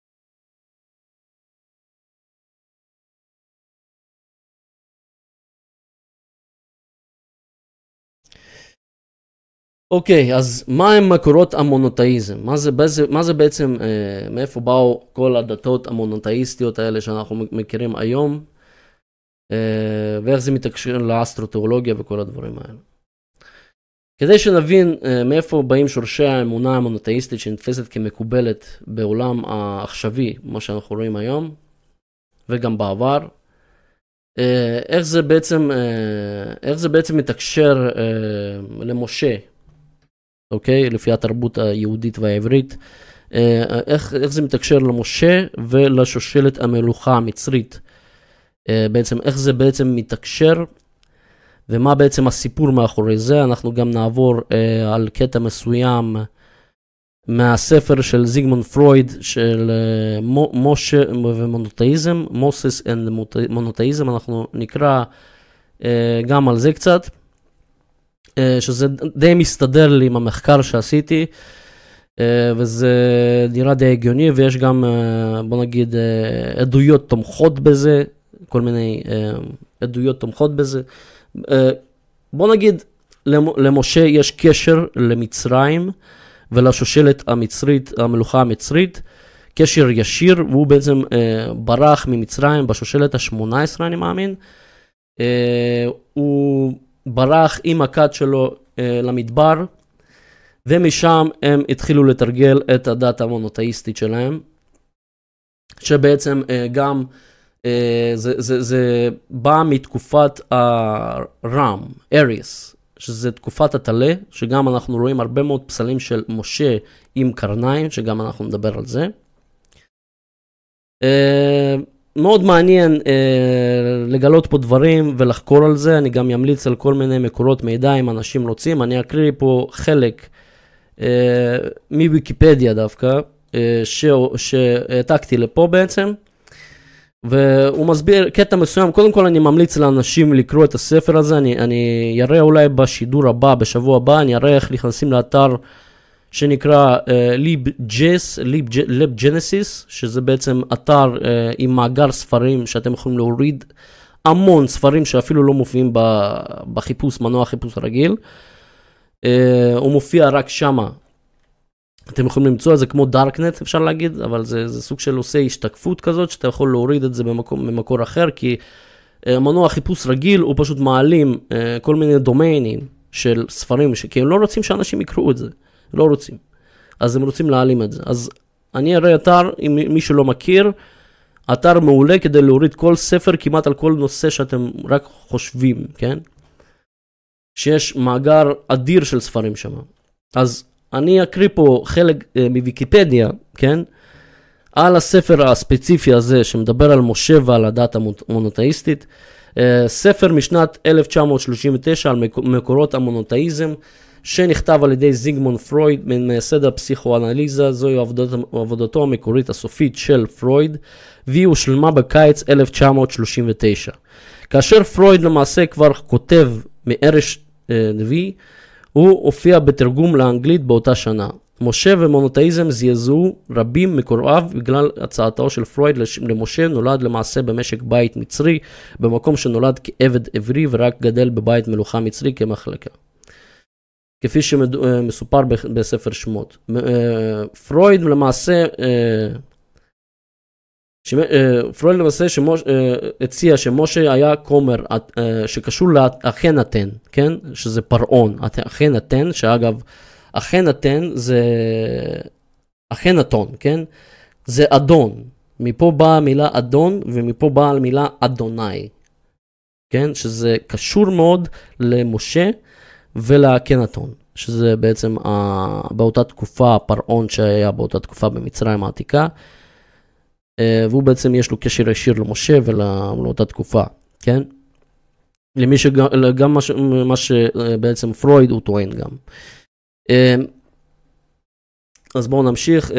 A: אוקיי, אז מה הם מקורות המונותאיזם? מה זה בעצם, מאיפה באו כל הדתות המונותאיסטיות האלה שאנחנו מכירים היום, ואיך זה מתקשר לאסטרותיאולוגיה וכל הדברים האלה. כדי שנבין מאיפה באים שורשי האמונה המונותאיסטית שנתפסת כמקובלת בעולם העכשווי, מה שאנחנו רואים היום, וגם בעבר, איך זה בעצם מתקשר למשה, אוקיי? לפי התרבות היהודית והעברית, איך זה מתקשר למשה ולשושלת המלוכה המצרית, בעצם איך זה בעצם מתקשר, ומה בעצם הסיפור מאחורי זה. אנחנו גם נעבור על קטע מסוים מהספר של זיגמונד פרויד של משה ומונותאיזם, מוסס and מונותאיזם, אנחנו נקרא גם על זה קצת, שזה די מסתדר לי עם המחקר שעשיתי, וזה נראה די הגיוני, ויש גם, בוא נגיד, עדויות תומכות בזה, כל מיני עדויות תומכות בזה. בוא נגיד, למשה יש קשר למצרים ולשושלת המצרית, המלוכה המצרית, קשר ישיר, והוא בעצם ברח ממצרים בשושלת ה-18, אני מאמין. הוא ברח עם הכת שלו למדבר, ומשם הם התחילו לתרגל את הדת המונותאיסטית שלהם, שבעצם גם זה בא מתקופת הרם, אריס, שזה תקופת הטלה, שגם אנחנו רואים הרבה מאוד פסלים של משה עם קרניים, שגם אנחנו נדבר על זה. מאוד מעניין לגלות פה דברים ולחקור על זה. אני גם ימליץ על כל מיני מקורות מידע אם אנשים רוצים. אני אקריא פה חלק מוויקיפדיה דווקא, שהעתקתי לפה בעצם, והוא מסביר קטע מסוים. קודם כל אני ממליץ לאנשים לקרוא את הספר הזה. אני אראה אולי בשידור הבא, בשבוע הבא, אני אראה איך נכנסים לאתר שנקרא LibGenesis, שזה בעצם אתר עם מאגר ספרים שאתם יכולים להוריד המון ספרים שאפילו לא מופיעים בחיפוש, מנוע חיפוש רגיל. הוא מופיע רק שמה. אתם יכולים למצוא את זה כמו דארקנט, אפשר להגיד, אבל זה סוג של עושה השתקפות כזאת, שאתה יכול להוריד את זה במקור אחר, כי מנוע חיפוש רגיל הוא פשוט מעלים כל מיני דומיינים של ספרים, כי הם לא רוצים שאנשים יקראו את זה. לא רוצים. אז הם רוצים להעלים את זה. אז אני אראה אתר, אם מישהו לא מכיר, אתר מעולה כדי להוריד כל ספר, כמעט על כל נושא שאתם רק חושבים, כן? שיש מאגר אדיר של ספרים שם. אז אני אקריא פה חלק מוויקיפדיה, כן? על הספר הספציפי הזה, שמדבר על משה ועל הדת המונותאיסטית. ספר משנת 1939 על מקורות המונותאיזם, שנכתב על ידי זיגמונד פרויד, מייסד הפסיכואנליזה. זוהי עבודתו המקורית הסופית של פרויד, והיא הושלמה בקיץ 1939. כאשר פרויד למעשה כבר כותב מארש נביא, הוא הופיע בתרגום לאנגלית באותה שנה. משה ומונותאיזם זעזעו רבים מקוראיו בגלל הצעתו של פרויד למשה נולד למעשה במשק בית מצרי, במקום שנולד כעבד עברי ורק גדל בבית מלוכה מצרי כמחלקה. כפי שמסופר בספר שמות. פרויד למעשה הציע שמשה היה כומר שקשור לאחנתן, כן? שזה פרעון, אחנתן, שאגב, אחנתן זה אחנתון, כן? זה אדון. מפה באה המילה אדון, ומפה באה המילה אדוני, כן? שזה קשור מאוד למשה ולאחנתון, שזה בעצם באותה תקופה, הפרעון שהיה באותה תקופה במצרים העתיקה, והוא בעצם יש לו קשר ישיר למשה ולאותה תקופה, כן? למי שגם מה שבעצם פרויד הוא טוען גם. אז בואו נמשיך.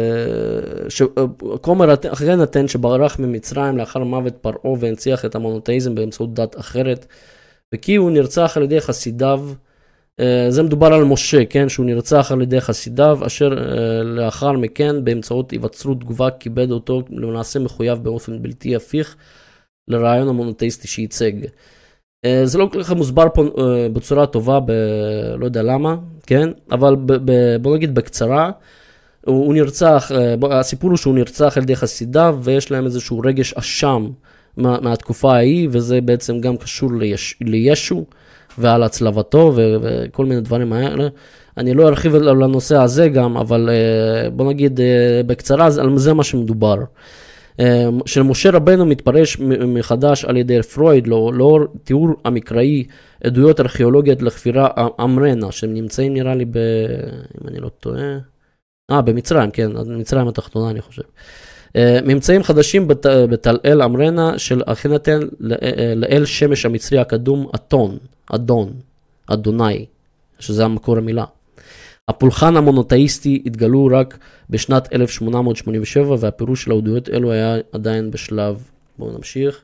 A: כומר אחרנתן שברח ממצרים לאחר מוות פרעה והנציח את המונותאיזם באמצעות דת אחרת, וכי הוא נרצח על ידי חסידיו, זה מדובר על משה, כן, שהוא נרצח על ידי חסידיו, אשר לאחר מכן באמצעות היווצרות תגובה כיבד אותו למעשה מחויב באופן בלתי הפיך לרעיון המונותאיסטי שייצג. זה לא ככה מוסבר פה בצורה טובה, לא יודע למה, כן, אבל בוא נגיד בקצרה, הוא נרצח, הסיפור הוא שהוא נרצח על ידי חסידיו, ויש להם איזשהו רגש אשם מהתקופה ההיא, וזה בעצם גם קשור לישו, ועל הצלבתו וכל מיני דברים האלה. אני לא ארחיב על הנושא הזה גם, אבל בוא נגיד בקצרה, על זה מה שמדובר. שמשה רבנו מתפרש מחדש על ידי פרויד, לאור תיאור המקראי, עדויות ארכיאולוגיות לכפירה אמרנה, שהם נמצאים נראה לי אם אני לא טועה, במצרים, כן, מצרים התחתונה אני חושב. ממצאים חדשים בתל-אל אמרנה של אחינתן לאל שמש המצרי הקדום אדוני, שזה המקור המילה. הפולחן המונותאיסטי התגלו רק בשנת 1887, והפירוש של העדויות אלו היה עדיין בשלב. בואו נמשיך.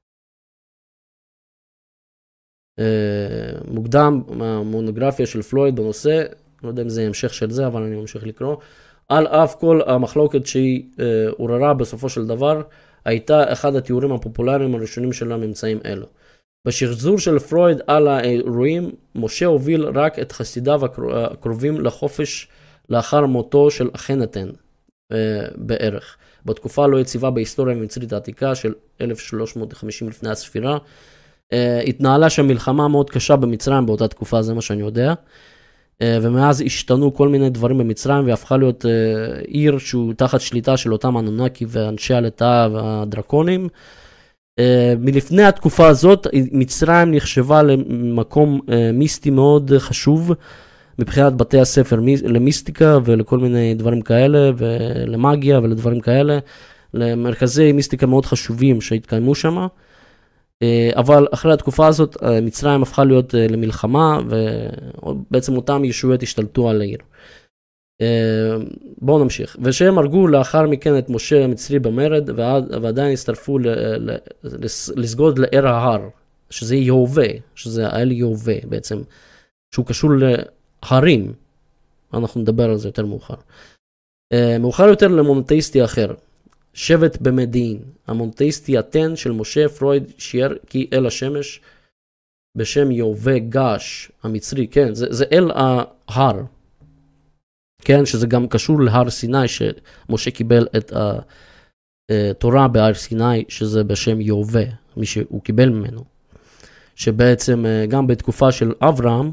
A: מוקדם, המונוגרפיה של פלויד בנושא, לא יודע אם זה המשך של זה, אבל אני ממשיך לקרוא. על אף כל המחלוקת שהיא עוררה בסופו של דבר, הייתה אחד התיאורים הפופולריים הראשונים של הממצאים אלו. בשחזור של פרויד על האירועים, משה הוביל רק את חסידיו הקרובים לחופש לאחר מותו של אחינתן בערך. בתקופה לא יציבה בהיסטוריה המצרית העתיקה של 1350 לפני הספירה. התנהלה שם מלחמה מאוד קשה במצרים באותה תקופה, זה מה שאני יודע. ומאז השתנו כל מיני דברים במצרים, והפכה להיות עיר שהוא תחת שליטה של אותם אנונקי ואנשי הלטה והדרקונים. מלפני התקופה הזאת, מצרים נחשבה למקום מיסטי מאוד חשוב, מבחינת בתי הספר למיסטיקה ולכל מיני דברים כאלה, ולמאגיה ולדברים כאלה, למרכזי מיסטיקה מאוד חשובים שהתקיימו שם. אבל אחרי התקופה הזאת, מצרים הפכה להיות למלחמה, ובעצם אותם ישויות השתלטו על העיר. בואו נמשיך. ושהם הרגו לאחר מכן את משה המצרי במרד, ועדיין הצטרפו לסגוד לעיר ההר, שזה יהווה, שזה האל יהווה בעצם, שהוא קשור להרים. אנחנו נדבר על זה יותר מאוחר. מאוחר יותר למונותאיסטי אחר, שבט במדין, המונותאיסטי התן של משה פרויד שיער כי אל השמש, בשם יהווה גש המצרי, כן, זה אל ההר, כן, שזה גם קשור להר סיני, שמשה קיבל את התורה בהר סיני, שזה בשם יהווה, מי שהוא קיבל ממנו. שבעצם גם בתקופה של אברהם,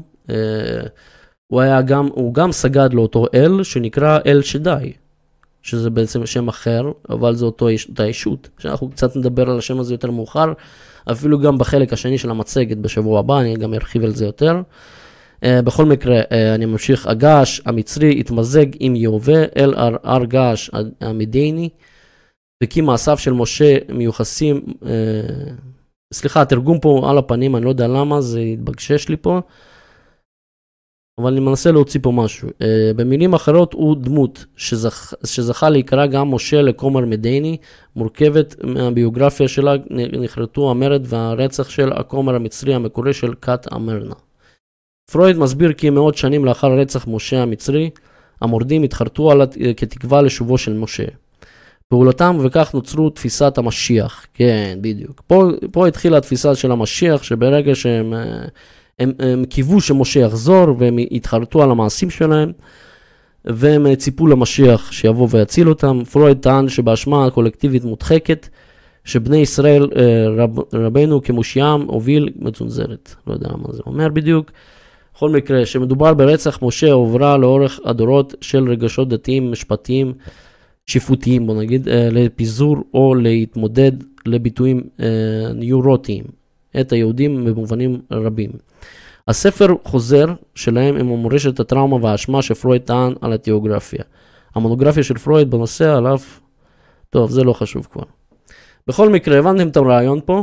A: הוא גם סגד לאותו אל, שנקרא אל שדי, שזה בעצם שם אחר, אבל זה אותה ישות. שאנחנו קצת נדבר על השם הזה יותר מאוחר, אפילו גם בחלק השני של המצגת בשבוע הבא, אני גם ארחיב על זה יותר. בכל מקרה, אני ממשיך, הגש המצרי התמזג עם יהווה אל הר גש המדייני, וכי מעשיו של משה מיוחסים, סליחה, התרגום פה על הפנים, אני לא יודע למה, זה התבקשש לי פה, אבל אני מנסה להוציא פה משהו. במילים אחרות, הוא דמות שזכה להיקרא גם משה לכומר מדייני, מורכבת מהביוגרפיה שלה, נחרטו המרד והרצח של הכומר המצרי המקורי של כת אמרנה. פרויד מסביר כי מאות שנים לאחר רצח משה המצרי, המורדים התחרטו עליו כתקווה לשובו של משה. פעולתם וכך נוצרו תפיסת המשיח. כן, בדיוק. פה התחילה התפיסה של המשיח, שברגע שהם קיוו שמשה יחזור, והם התחרטו על המעשים שלהם, והם ציפו למשיח שיבוא ויציל אותם. פרויד טען שבאשמה הקולקטיבית מודחקת, שבני ישראל רבנו כמושיעם הוביל מצונזרת. לא יודע מה זה אומר בדיוק. בכל מקרה, שמדובר ברצח משה עוברה לאורך הדורות של רגשות דתיים, משפטיים, שיפוטיים, בוא נגיד, לפיזור או להתמודד לביטויים ניורוטיים, את היהודים במובנים רבים. הספר חוזר שלהם עם מורשת הטראומה והאשמה שפרויד טען על התיאוגרפיה. המונוגרפיה של פרויד בנושא עליו, טוב, זה לא חשוב כבר. בכל מקרה, הבנתם את הרעיון פה?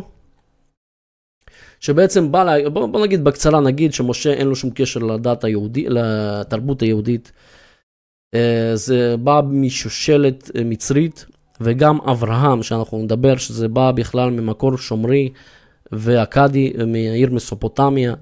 A: שבעצם בוא נגיד בקצרה, נגיד שמשה אין לו שום קשר לדת היהודית, לתרבות היהודית, זה בא משושלת מצרית, וגם אברהם, שאנחנו נדבר, שזה בא בכלל ממקור שומרי ואקדי, מעיר מסופוטמיה,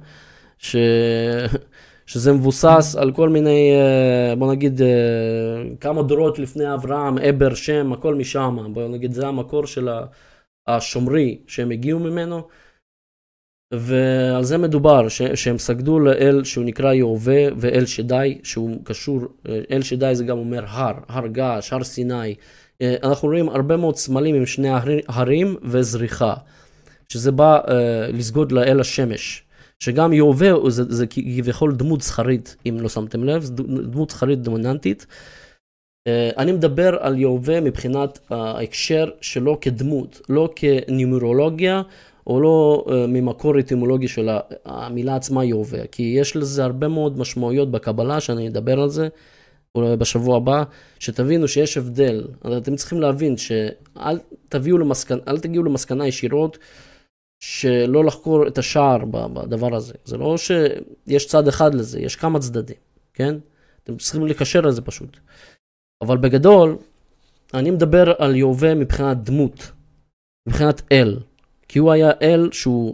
A: שזה מבוסס על כל מיני, בוא נגיד, כמה דורות לפני אברהם, אבר, שם, הכל משם, בוא נגיד, זה המקור של השומרי שהם הגיעו ממנו, ועל זה מדובר, שהם סגדו לאל שהוא נקרא יהווה, ואל שדי, שהוא קשור, אל שדי זה גם אומר הר געש, הר סיני. אנחנו רואים הרבה מאוד סמלים עם שני הרים וזריחה, שזה בא לסגוד לאל השמש, שגם יהווה זה כביכול דמות זכרית, אם לא שמתם לב, דמות זכרית דומיננטית. אני מדבר על יהווה מבחינת ההקשר שלו כדמות, לא כנימרולוגיה, או לא ממקור אטימולוגי של המילה עצמה יהווה, כי יש לזה הרבה מאוד משמעויות בקבלה, שאני אדבר על זה אולי בשבוע הבא, שתבינו שיש הבדל. אתם צריכים להבין שאל תגיעו למסקנה ישירות, שלא לחקור את השער בדבר הזה. זה לא שיש צד אחד לזה, יש כמה צדדים, כן? אתם צריכים לקשר לזה פשוט. אבל בגדול, אני מדבר על יהווה מבחינת דמות, מבחינת אל. כי הוא היה אל שהוא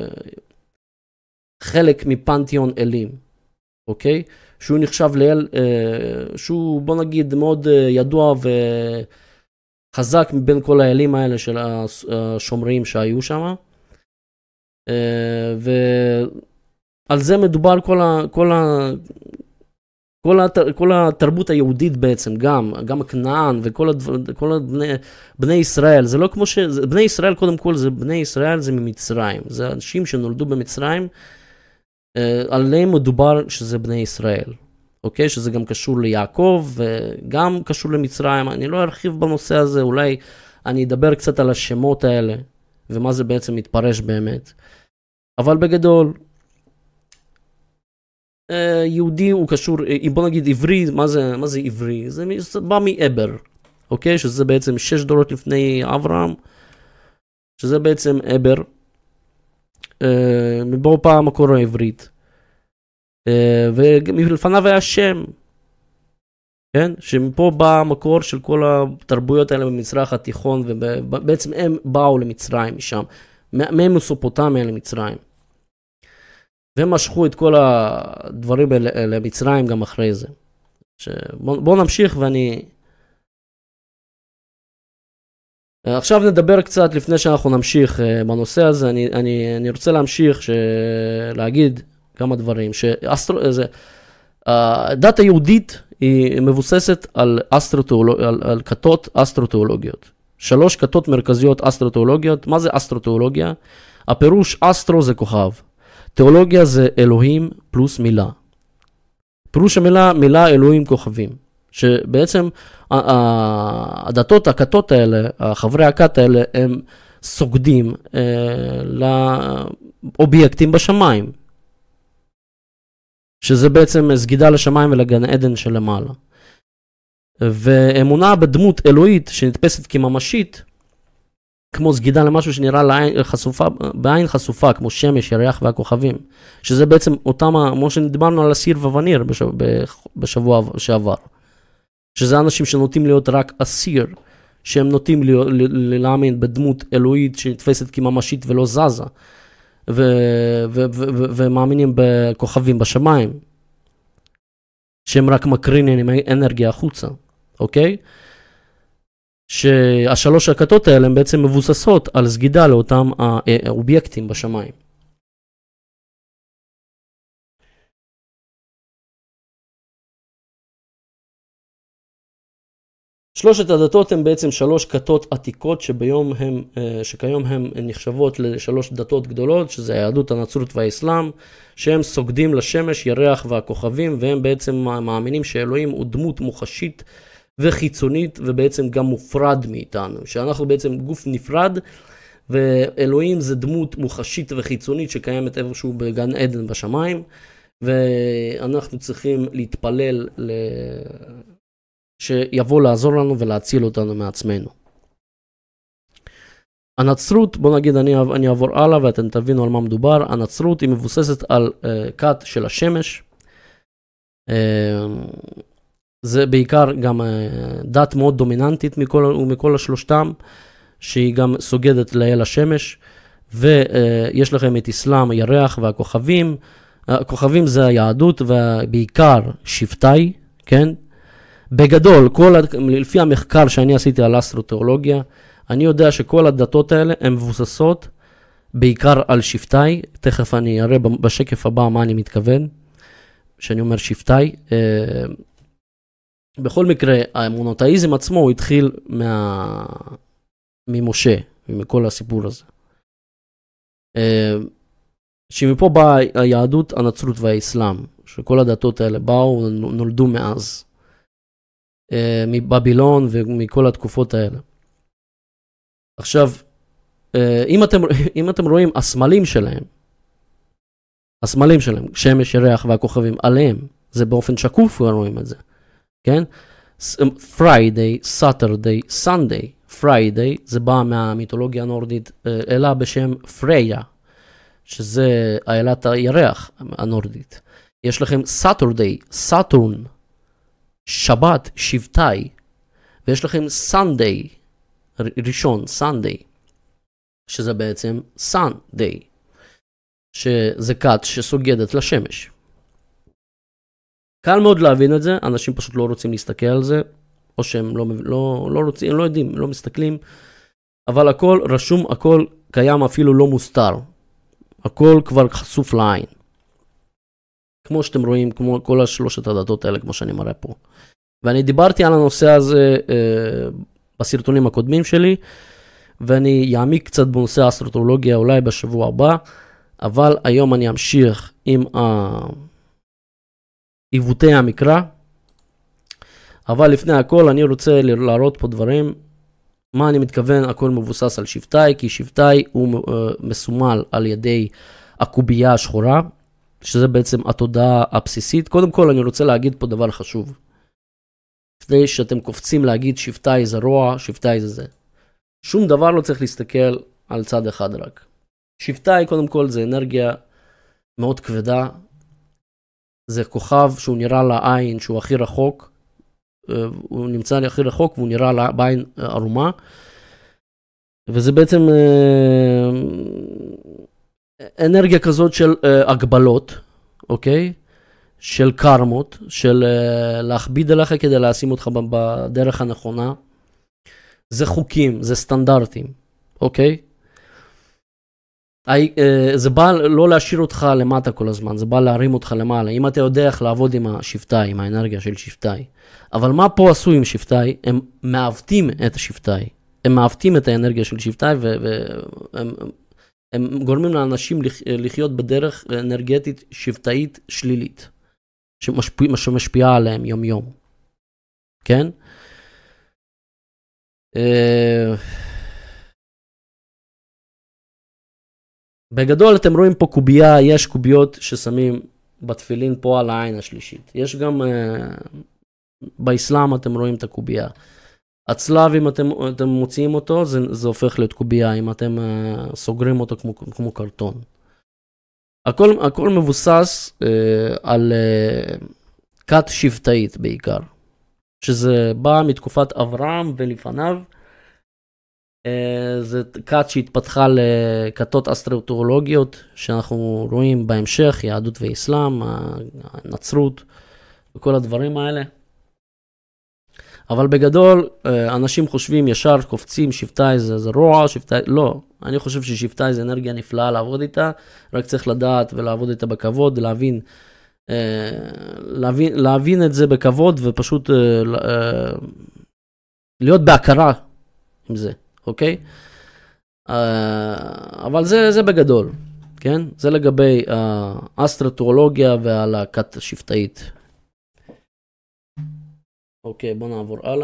A: חלק מפנתיון אלים, אוקיי? שהוא נחשב לאל, שהוא בוא נגיד מאוד ידוע וחזק מבין כל האלים האלה של השומרים שהיו שם. ועל זה מדובר כל התרבות היהודית בעצם, גם הכנען וכל בני ישראל, זה לא כמו בני ישראל קודם כל, זה בני ישראל זה ממצרים, זה אנשים שנולדו במצרים, עליהם מדובר שזה בני ישראל, אוקיי? שזה גם קשור ליעקב וגם קשור למצרים, אני לא ארחיב בנושא הזה, אולי אני אדבר קצת על השמות האלה, ומה זה בעצם מתפרש באמת. אבל בגדול, יהודי הוא קשור, בוא נגיד עברי, מה זה עברי? זה בא מעבר, אוקיי? שזה בעצם 6 דורות לפני אברהם, שזה בעצם עבר, מבוא פעם מקור העברית. ולפניו היה שם, כן? שמפה בא המקור של כל התרבויות האלה במזרח התיכון, ובעצם הם באו למצרים משם, ממסופוטמיה למצרים. והם משכו את כל הדברים למצרים גם אחרי זה. בואו נמשיך ואני... עכשיו נדבר קצת לפני שאנחנו נמשיך בנושא הזה, אני רוצה להמשיך להגיד כמה דברים. הדת היהודית היא מבוססת על כתות אסטרותיאולוגיות. 3 כתות מרכזיות אסטרותיאולוגיות. מה זה אסטרותיאולוגיה? הפירוש אסטרו זה כוכב. תיאולוגיה זה אלוהים פלוס מילה. פירוש המילה, מילה אלוהים כוכבים. שבעצם הדתות, הכתות האלה, חברי הכת האלה, הם סוגדים לאובייקטים בשמיים. שזה בעצם סגידה לשמיים ולגן עדן שלמעלה. ואמונה בדמות אלוהית שנתפסת כממשית, כמו סגידה למשהו שנראה בעין חשופה, כמו שמש, ירח והכוכבים, שזה בעצם אותם, כמו שדיברנו על אסיר ווניר בשבוע שעבר, שזה אנשים שנוטים להיות רק אסיר, שהם נוטים להאמין בדמות אלוהית שנתפסת כממשית ולא זזה, ומאמינים בכוכבים בשמיים, שהם רק מקרינים אנרגיה החוצה, אוקיי? שהשלוש הכתות האלה הן בעצם מבוססות על סגידה לאותם האובייקטים בשמיים. שלושת הדתות הן בעצם 3 כתות עתיקות שכיום הן נחשבות ל3 דתות גדולות, שזה היהדות, הנצרות והאסלאם, שהם סוגדים לשמש, ירח והכוכבים, והם בעצם מאמינים שאלוהים הוא דמות מוחשית וחיצונית, ובעצם גם מופרד מאיתנו, שאנחנו בעצם גוף נפרד, ואלוהים זה דמות מוחשית וחיצונית שקיימת איפשהו בגן עדן בשמיים, ואנחנו צריכים להתפלל שיבוא לעזור לנו ולהציל אותנו מעצמנו. הנצרות, בוא נגיד אני אעבור הלאה ואתם תבינו על מה מדובר. הנצרות היא מבוססת על כת של השמש, זה בעיקר גם דת מאוד דומיננטית מכל השלושתם, שהיא גם סוגדת לאל השמש, ויש לכם את אסלאם, הירח והכוכבים. הכוכבים זה היהדות, ובעיקר שבטי, כן? בגדול, לפי המחקר שאני עשיתי על אסטרותיאולוגיה, אני יודע שכל הדתות האלה הן מבוססות בעיקר על שבטי. תכף אני אראה בשקף הבא מה אני מתכוון, שאני אומר שבטי. בכל מקרה, המונותאיזם עצמו הוא התחיל ממשה, מכל הסיפור הזה. שמפה באה היהדות, הנצרות והאסלאם, שכל הדתות האלה באו, נולדו מאז. מבבילון ומכל התקופות האלה. עכשיו, אם אתם רואים הסמלים שלהם, שמש, ירח והכוכבים עליהם, זה באופן שקוף רואים את זה, כן? Friday, Saturday, Sunday. Friday זה בא מהמיתולוגיה הנורדית, אלה בשם פריה, שזה האלת הירח הנורדית. יש לכם Saturday, סאטורן, שבת, שבטי, ויש לכם Sunday, ראשון, Sunday, שזה בעצם Sunday, שזה כת שסוגדת לשמש. קל מאוד להבין את זה, אנשים פשוט לא רוצים להסתכל על זה, או שהם לא רוצים, הם לא יודעים, לא מסתכלים, אבל הכל רשום, הכל קיים, אפילו לא מוסתר. הכל כבר חשוף לעין. כמו שאתם רואים, כמו כל השלושת הדתות האלה, כמו שאני מראה פה. ואני דיברתי על הנושא הזה בסרטונים הקודמים שלי, ואני אעמיק קצת בנושא האסטרולוגיה אולי בשבוע הבא, אבל היום אני אמשיך עם עיוותי המקרא. אבל לפני הכל אני רוצה להראות פה דברים. מה אני מתכוון? הכל מבוסס על שבטי, כי שבטי הוא מסומל על ידי הקובייה השחורה, שזה בעצם התודעה הבסיסית. קודם כל אני רוצה להגיד פה דבר חשוב. לפני שאתם קופצים להגיד שבטי זה רוע, שבטי זה זה. שום דבר לא צריך להסתכל על צד אחד רק. שבטי קודם כל זה אנרגיה מאוד כבדה. זה כוכב שהוא נראה לעין שהוא הכי רחוק. הוא נמצא הכי רחוק והוא נראה בעין ערומה. וזה בעצם אנרגיה כזאת של הגבלות, אוקיי? של קרמות, של להכביד עליך כדי לשים אותך בדרך הנכונה. זה חוקים, זה סטנדרטים, אוקיי? זה בא לא להשאיר אותך למטה כל הזמן, זה בא להרים אותך למעלה. אם אתה יודע איך לעבוד עם השבטי, עם האנרגיה של שבטי. אבל מה פה עשו עם שבטי? הם מעוותים את השבטי. הם מעוותים את האנרגיה של שבטי, והם גורמים לאנשים לחיות בדרך אנרגטית שבטאית שלילית, שמשפיעה עליהם יום יום. כן? בגדול אתם רואים פה קובייה, יש קוביות ששמים בתפילין פה על העין השלישית. יש גם באסלאם אתם רואים את הקובייה. הצלב, אם אתם מוציאים אותו, זה הופך להיות קובייה, אם אתם סוגרים אותו כמו קרטון. הכל מבוסס על כת שבטאית בעיקר, שזה בא מתקופת אברהם ולפניו. זה כת שהתפתחה לכתות אסטרולוגיות שאנחנו רואים בהמשך, יהדות ואסלאם, הנצרות וכל הדברים האלה. אבל בגדול, אנשים חושבים ישר, קופצים, שבטי זה רוע, שבטי, לא. אני חושב ששבטי זה אנרגיה נפלאה לעבוד איתה, רק צריך לדעת ולעבוד איתה בכבוד, להבין את זה בכבוד, ופשוט להיות בהכרה עם זה, אוקיי? אבל זה בגדול, כן? זה לגבי האסטרולוגיה ועל הכת השבטאית. אוקיי, בוא נעבור הלאה.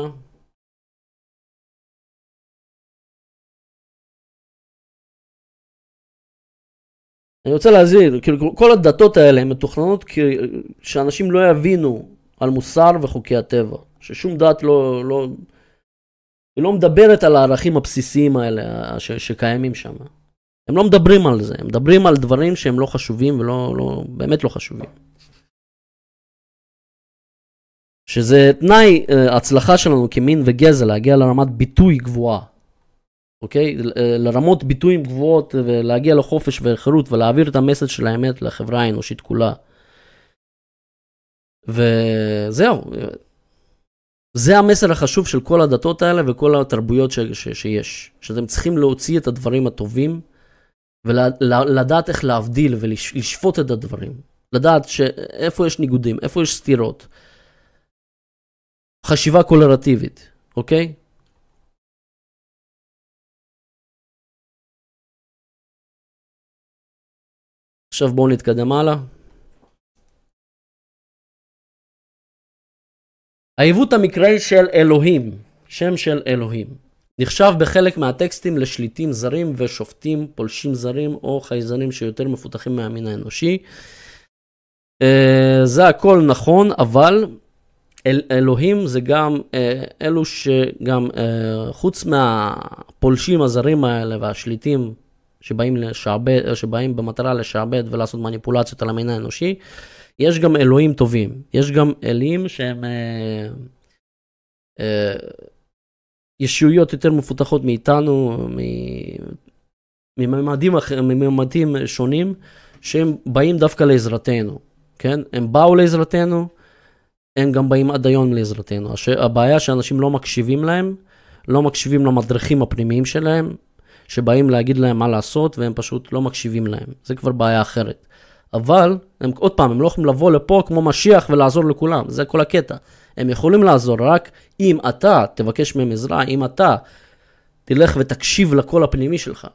A: אני רוצה להזהיר, כאילו כל הדתות האלה הן מתוכננות שאנשים לא יבינו על מוסר וחוקי הטבע. ששום דת לא מדברת על הערכים הבסיסיים האלה שקיימים שם. הם לא מדברים על זה, הם מדברים על דברים שהם לא חשובים ולא באמת לא חשובים. שזה תנאי הצלחה שלנו כמין וגזע, להגיע לרמת ביטוי גבוהה. אוקיי? לרמות ביטויים גבוהות, ולהגיע לחופש וחירות, ולהעביר את המסר של האמת לחברה האנושית כולה. וזהו. זה המסר החשוב של כל הדתות האלה, וכל התרבויות שיש. שאתם צריכים להוציא את הדברים הטובים, ולדעת איך להבדיל, ולשפוט את הדברים. לדעת איפה יש ניגודים, איפה יש סתירות. חשיבה קולרטיבית, אוקיי? עכשיו בואו נתקדם הלאה. העיוות המקראי של אלוהים, שם של אלוהים, נחשב בחלק מהטקסטים לשליטים זרים ושופטים, פולשים זרים או חייזרים שיותר מפותחים מהמין האנושי. זה הכל נכון, אבל אלוהים זה גם אלו שגם חוץ מהפולשים הזרים האלה והשליטים שבאים במטרה לשעבד ולעשות מניפולציות על המין האנושי, יש גם אלוהים טובים. יש גם אלים שהם ישויות יותר מפותחות מאיתנו, מממדים שונים, שהם באים דווקא לעזרתנו. כן? הם באו לעזרתנו, הם גם באים עד היום לעזרתנו. הבעיה שאנשים לא מקשיבים להם, לא מקשיבים למדריכים הפנימיים שלהם, שבאים להגיד להם מה לעשות, והם פשוט לא מקשיבים להם. זה כבר בעיה אחרת. אבל, עוד פעם, הם לא יכולים לבוא לפה כמו משיח ולעזור לכולם. זה כל הקטע. הם יכולים לעזור רק אם אתה תבקש מהם עזרה, אם אתה תלך ותקשיב לכל הפנימי שלך.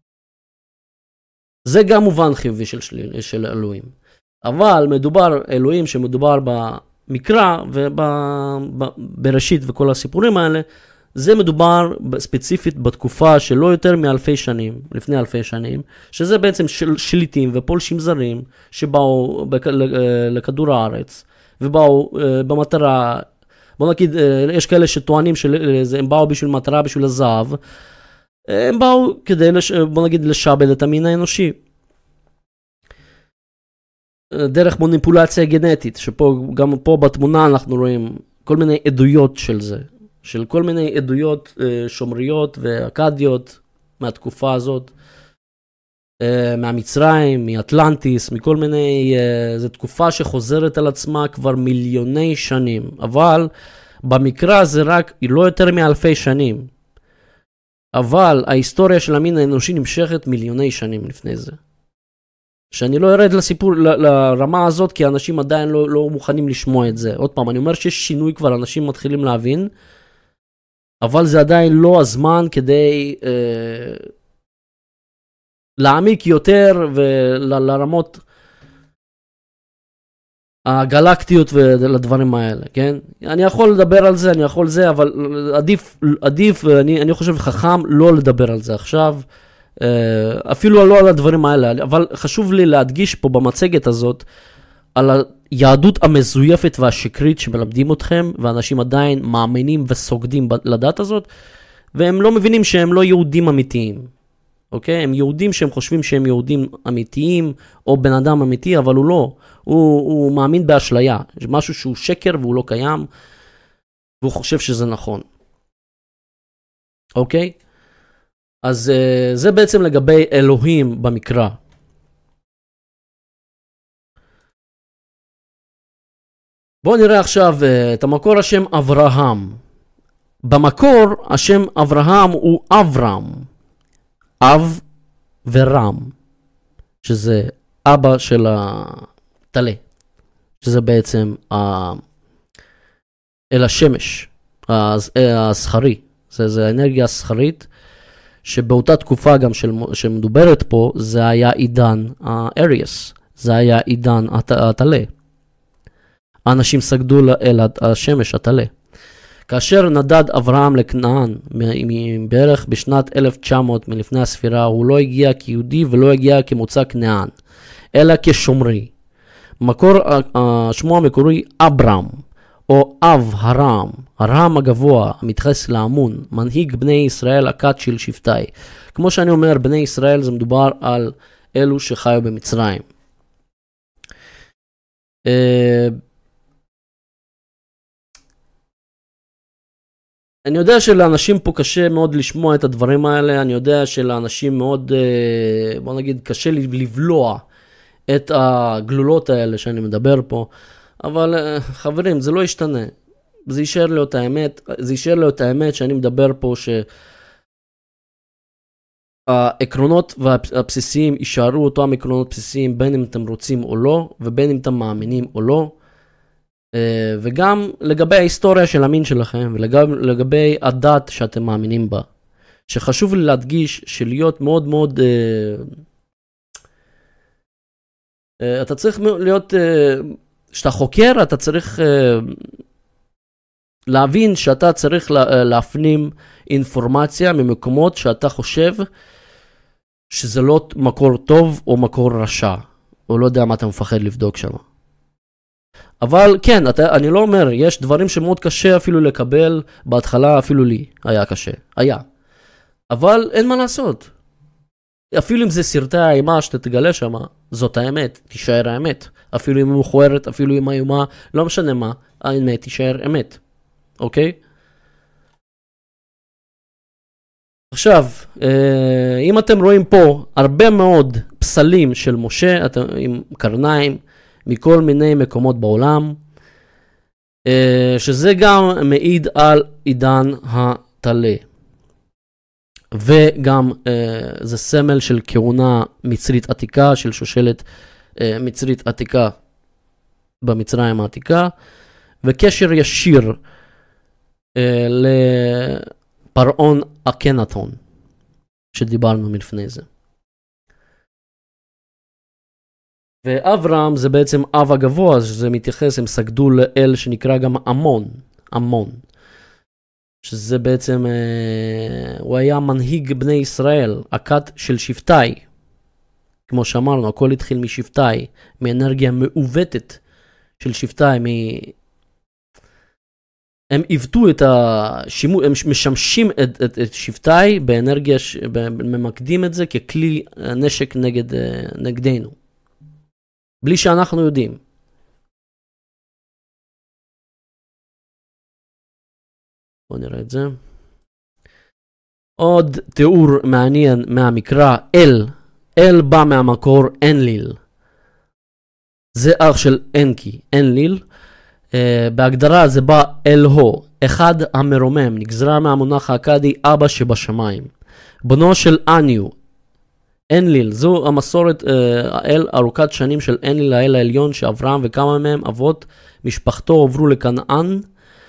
A: זה גם מובן חיובי של אלוהים. אבל מדובר אלוהים שמדובר במקרא ובראשית וכל הסיפורים האלה, זה מדובר ספציפית בתקופה שלא יותר מאלפי שנים, לפני אלפי שנים, שזה בעצם שליטים ופולשים זרים שבאו לכדור הארץ, ובאו במטרה, בוא נגיד, יש כאלה שטוענים שהם באו בשביל מטרה, בשביל הזהב, הם באו כדי, בוא נגיד, לשעבד את המין האנושי. דרך מניפולציה גנטית, שפה, גם פה בתמונה אנחנו רואים כל מיני עדויות של זה. של כל מיני עדויות שומריות ואקדיות מהתקופה הזאת, מהמצרים, מאטלנטיס, מכל מיני, זו תקופה שחוזרת על עצמה כבר מיליוני שנים, אבל במקרא זה רק לא יותר מאלפי שנים, אבל ההיסטוריה של המין האנושי נמשכת מיליוני שנים לפני זה. שאני לא ארד לסיפור, לרמה הזאת, כי אנשים עדיין לא מוכנים לשמוע את זה. עוד פעם, אני אומר שיש שינוי כבר, אנשים מתחילים להבין, אבל זה עדיין לא הזמן כדי להעמיק יותר ולרמות הגלקטיות ולדברים האלה, כן? אני יכול לדבר על זה, אבל עדיף, אני חושב חכם לא לדבר על זה עכשיו, אפילו לא על הדברים האלה, אבל חשוב לי להדגיש פה במצגת הזאת, על היהדות המזויפת והשקרית שמלמדים אתכם, ואנשים עדיין מאמינים וסוגדים לדת הזאת, והם לא מבינים שהם לא יהודים אמיתיים. אוקיי? הם יהודים שהם חושבים שהם יהודים אמיתיים, או בן אדם אמיתי, אבל הוא לא. הוא מאמין באשליה. משהו שהוא שקר והוא לא קיים, והוא חושב שזה נכון. אוקיי? אז זה בעצם לגבי אלוהים במקרא. בואו נראה עכשיו את המקור השם אברהם. במקור השם אברהם הוא אברהם. אב ורם. שזה אבא של הטלה. שזה בעצם אל השמש. הסחרי. זה האנרגיה הסחרית. שבאותה תקופה גם שמדוברת פה, זה היה עידן האריאס. זה היה עידן הטלה. האנשים סגדו אל השמש, הטלה. כאשר נדד אברהם לכנען, בערך בשנת 1900 מלפני הספירה, הוא לא הגיע כיהודי ולא הגיע כמוצא כנען, אלא כשומרי. שמו המקורי אברהם, או אב הרם, הרם הגבוה, המתייחס לאמון, מנהיג בני ישראל הכת של שבטי. כמו שאני אומר, בני ישראל זה מדובר על אלו שחיו במצרים. אני יודע שלאנשים פה קשה מאוד לשמוע את הדברים האלה, אני יודע שלאנשים מאוד, בוא נגיד, קשה לבלוע את הגלולות האלה שאני מדבר פה, אבל חברים, זה לא ישתנה. זה יישאר להיות האמת, שאני מדבר פה שהעקרונות הבסיסיים יישארו אותם עקרונות בסיסיים, בין אם אתם רוצים או לא, ובין אם אתם מאמינים או לא, וגם לגבי ההיסטוריה של המין שלכם, ולגבי הדת שאתם מאמינים בה. שחשוב לי להדגיש שלהיות מאוד מאוד, אתה צריך להיות, שאתה חוקר, אתה צריך להבין שאתה צריך להפנים אינפורמציה ממקומות שאתה חושב שזה לא מקור טוב או מקור רשע, או לא יודע מה אתה מפחד לבדוק שם. אבל כן, אני לא אומר, יש דברים שמאוד קשה אפילו לקבל, בהתחלה אפילו לי היה קשה, היה. אבל אין מה לעשות. אפילו אם זה סרטי האימה שאתה תגלה שם, זאת האמת, תישאר האמת. אפילו אם היא מכוערת, אפילו אם האימה, לא משנה מה, האמת תישאר אמת. אוקיי? עכשיו, אם אתם רואים פה הרבה מאוד פסלים של משה, עם קרניים, מכל מיני מקומות בעולם, שזה גם מעיד על עידן הטלה. וגם זה סמל של כהונה מצרית עתיקה, של שושלת מצרית עתיקה במצרים העתיקה, וקשר ישיר לפרעון אקנתון, שדיברנו מלפני זה. ואברהם זה בעצם אב הגבוה, שזה מתייחס, הם סגדו לאל שנקרא גם אמון, שזה בעצם, הוא היה מנהיג בני ישראל, הכת של שבטי. כמו שאמרנו, הכל התחיל משבטי, מאנרגיה מעוותת של שבטי, הם עיוותו את השימוש, הם משמשים את שבטי באנרגיה, ממקדים את זה ככלי נשק נגדנו. בלי שאנחנו יודעים. בואו נראה את זה. עוד תיאור מעניין מהמקרא, אל בא מהמקור אנליל. זה אח של אנקי, אנליל. בהגדרה זה בא אלוהו, אחד המרומם, נגזרה מהמונח האכדי אבא שבשמיים. בנו של אניו, אנליל, זו המסורת האל ארוכת שנים של אנליל, האל העליון, שאברהם וכמה מהם אבות משפחתו עברו לכנען,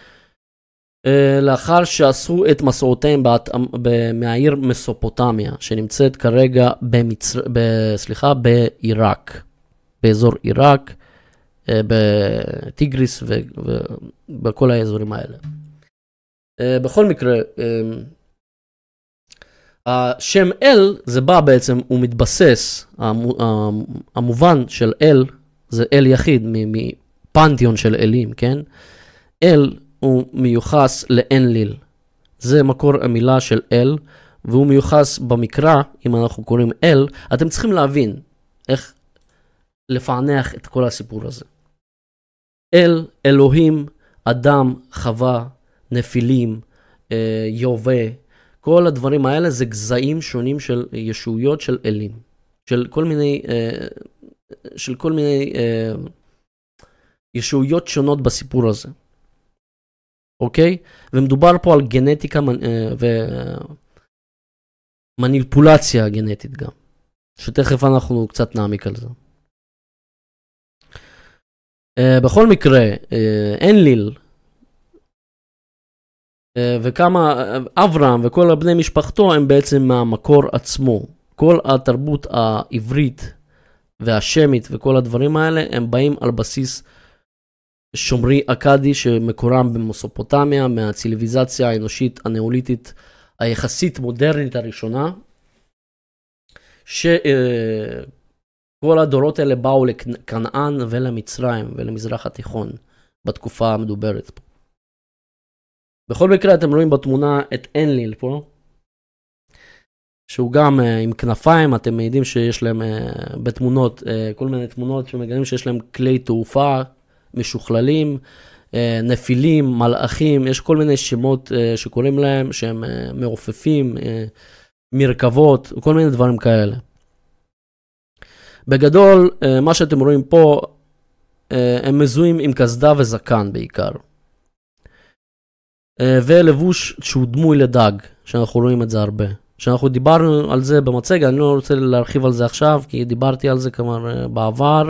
A: לאחר שעשו את מסורותיהם מהעיר מסופוטמיה, שנמצאת כרגע בעיראק, באזור עיראק, בטיגריס ובכל האזורים האלה. בכל מקרה, השם אל זה בא בעצם, הוא מתבסס, המובן של אל זה אל יחיד מפנתיון של אלים, כן? אל הוא מיוחס לאנליל, זה מקור המילה של אל, והוא מיוחס במקרא, אם אנחנו קוראים אל, אתם צריכים להבין איך לפענח את כל הסיפור הזה. אל, אלוהים, אדם, חווה, נפילים, יובה, כל הדברים האלה זה גזעים שונים של ישויות של אלים, של כל מיני ישויות שונות בסיפור הזה. אוקיי? ומדובר פה על גנטיקה ומניפולציה גנטית גם, שתכף אנחנו קצת נעמיק על זה. בכל מקרה, אנליל וכמה אברהם וכל בני משפחתו הם בעצם מהמקור עצמו. כל התרבות העברית והשמית וכל הדברים האלה הם באים על בסיס שומרי אכדי שמקורם במסופוטמיה, מהציוויליזציה האנושית הנאוליתית היחסית מודרנית הראשונה, שכל הדורות האלה באו לכנען ולמצרים ולמזרח התיכון בתקופה המדוברת פה. בכל מקרה אתם רואים בתמונה את אנליל פה, שהוא גם עם כנפיים, אתם מעידים שיש להם בתמונות, כל מיני תמונות שמגלים שיש להם כלי תעופה משוכללים, נפילים, מלאכים, יש כל מיני שמות שקוראים להם, שהם מעופפים, מרכבות, כל מיני דברים כאלה. בגדול, מה שאתם רואים פה, הם מזוהים עם כסדה וזקן בעיקר. ולבוש שהוא דמוי לדג, שאנחנו רואים את זה הרבה. שאנחנו דיברנו על זה במצגת, אני לא רוצה להרחיב על זה עכשיו, כי דיברתי על זה כלומר בעבר,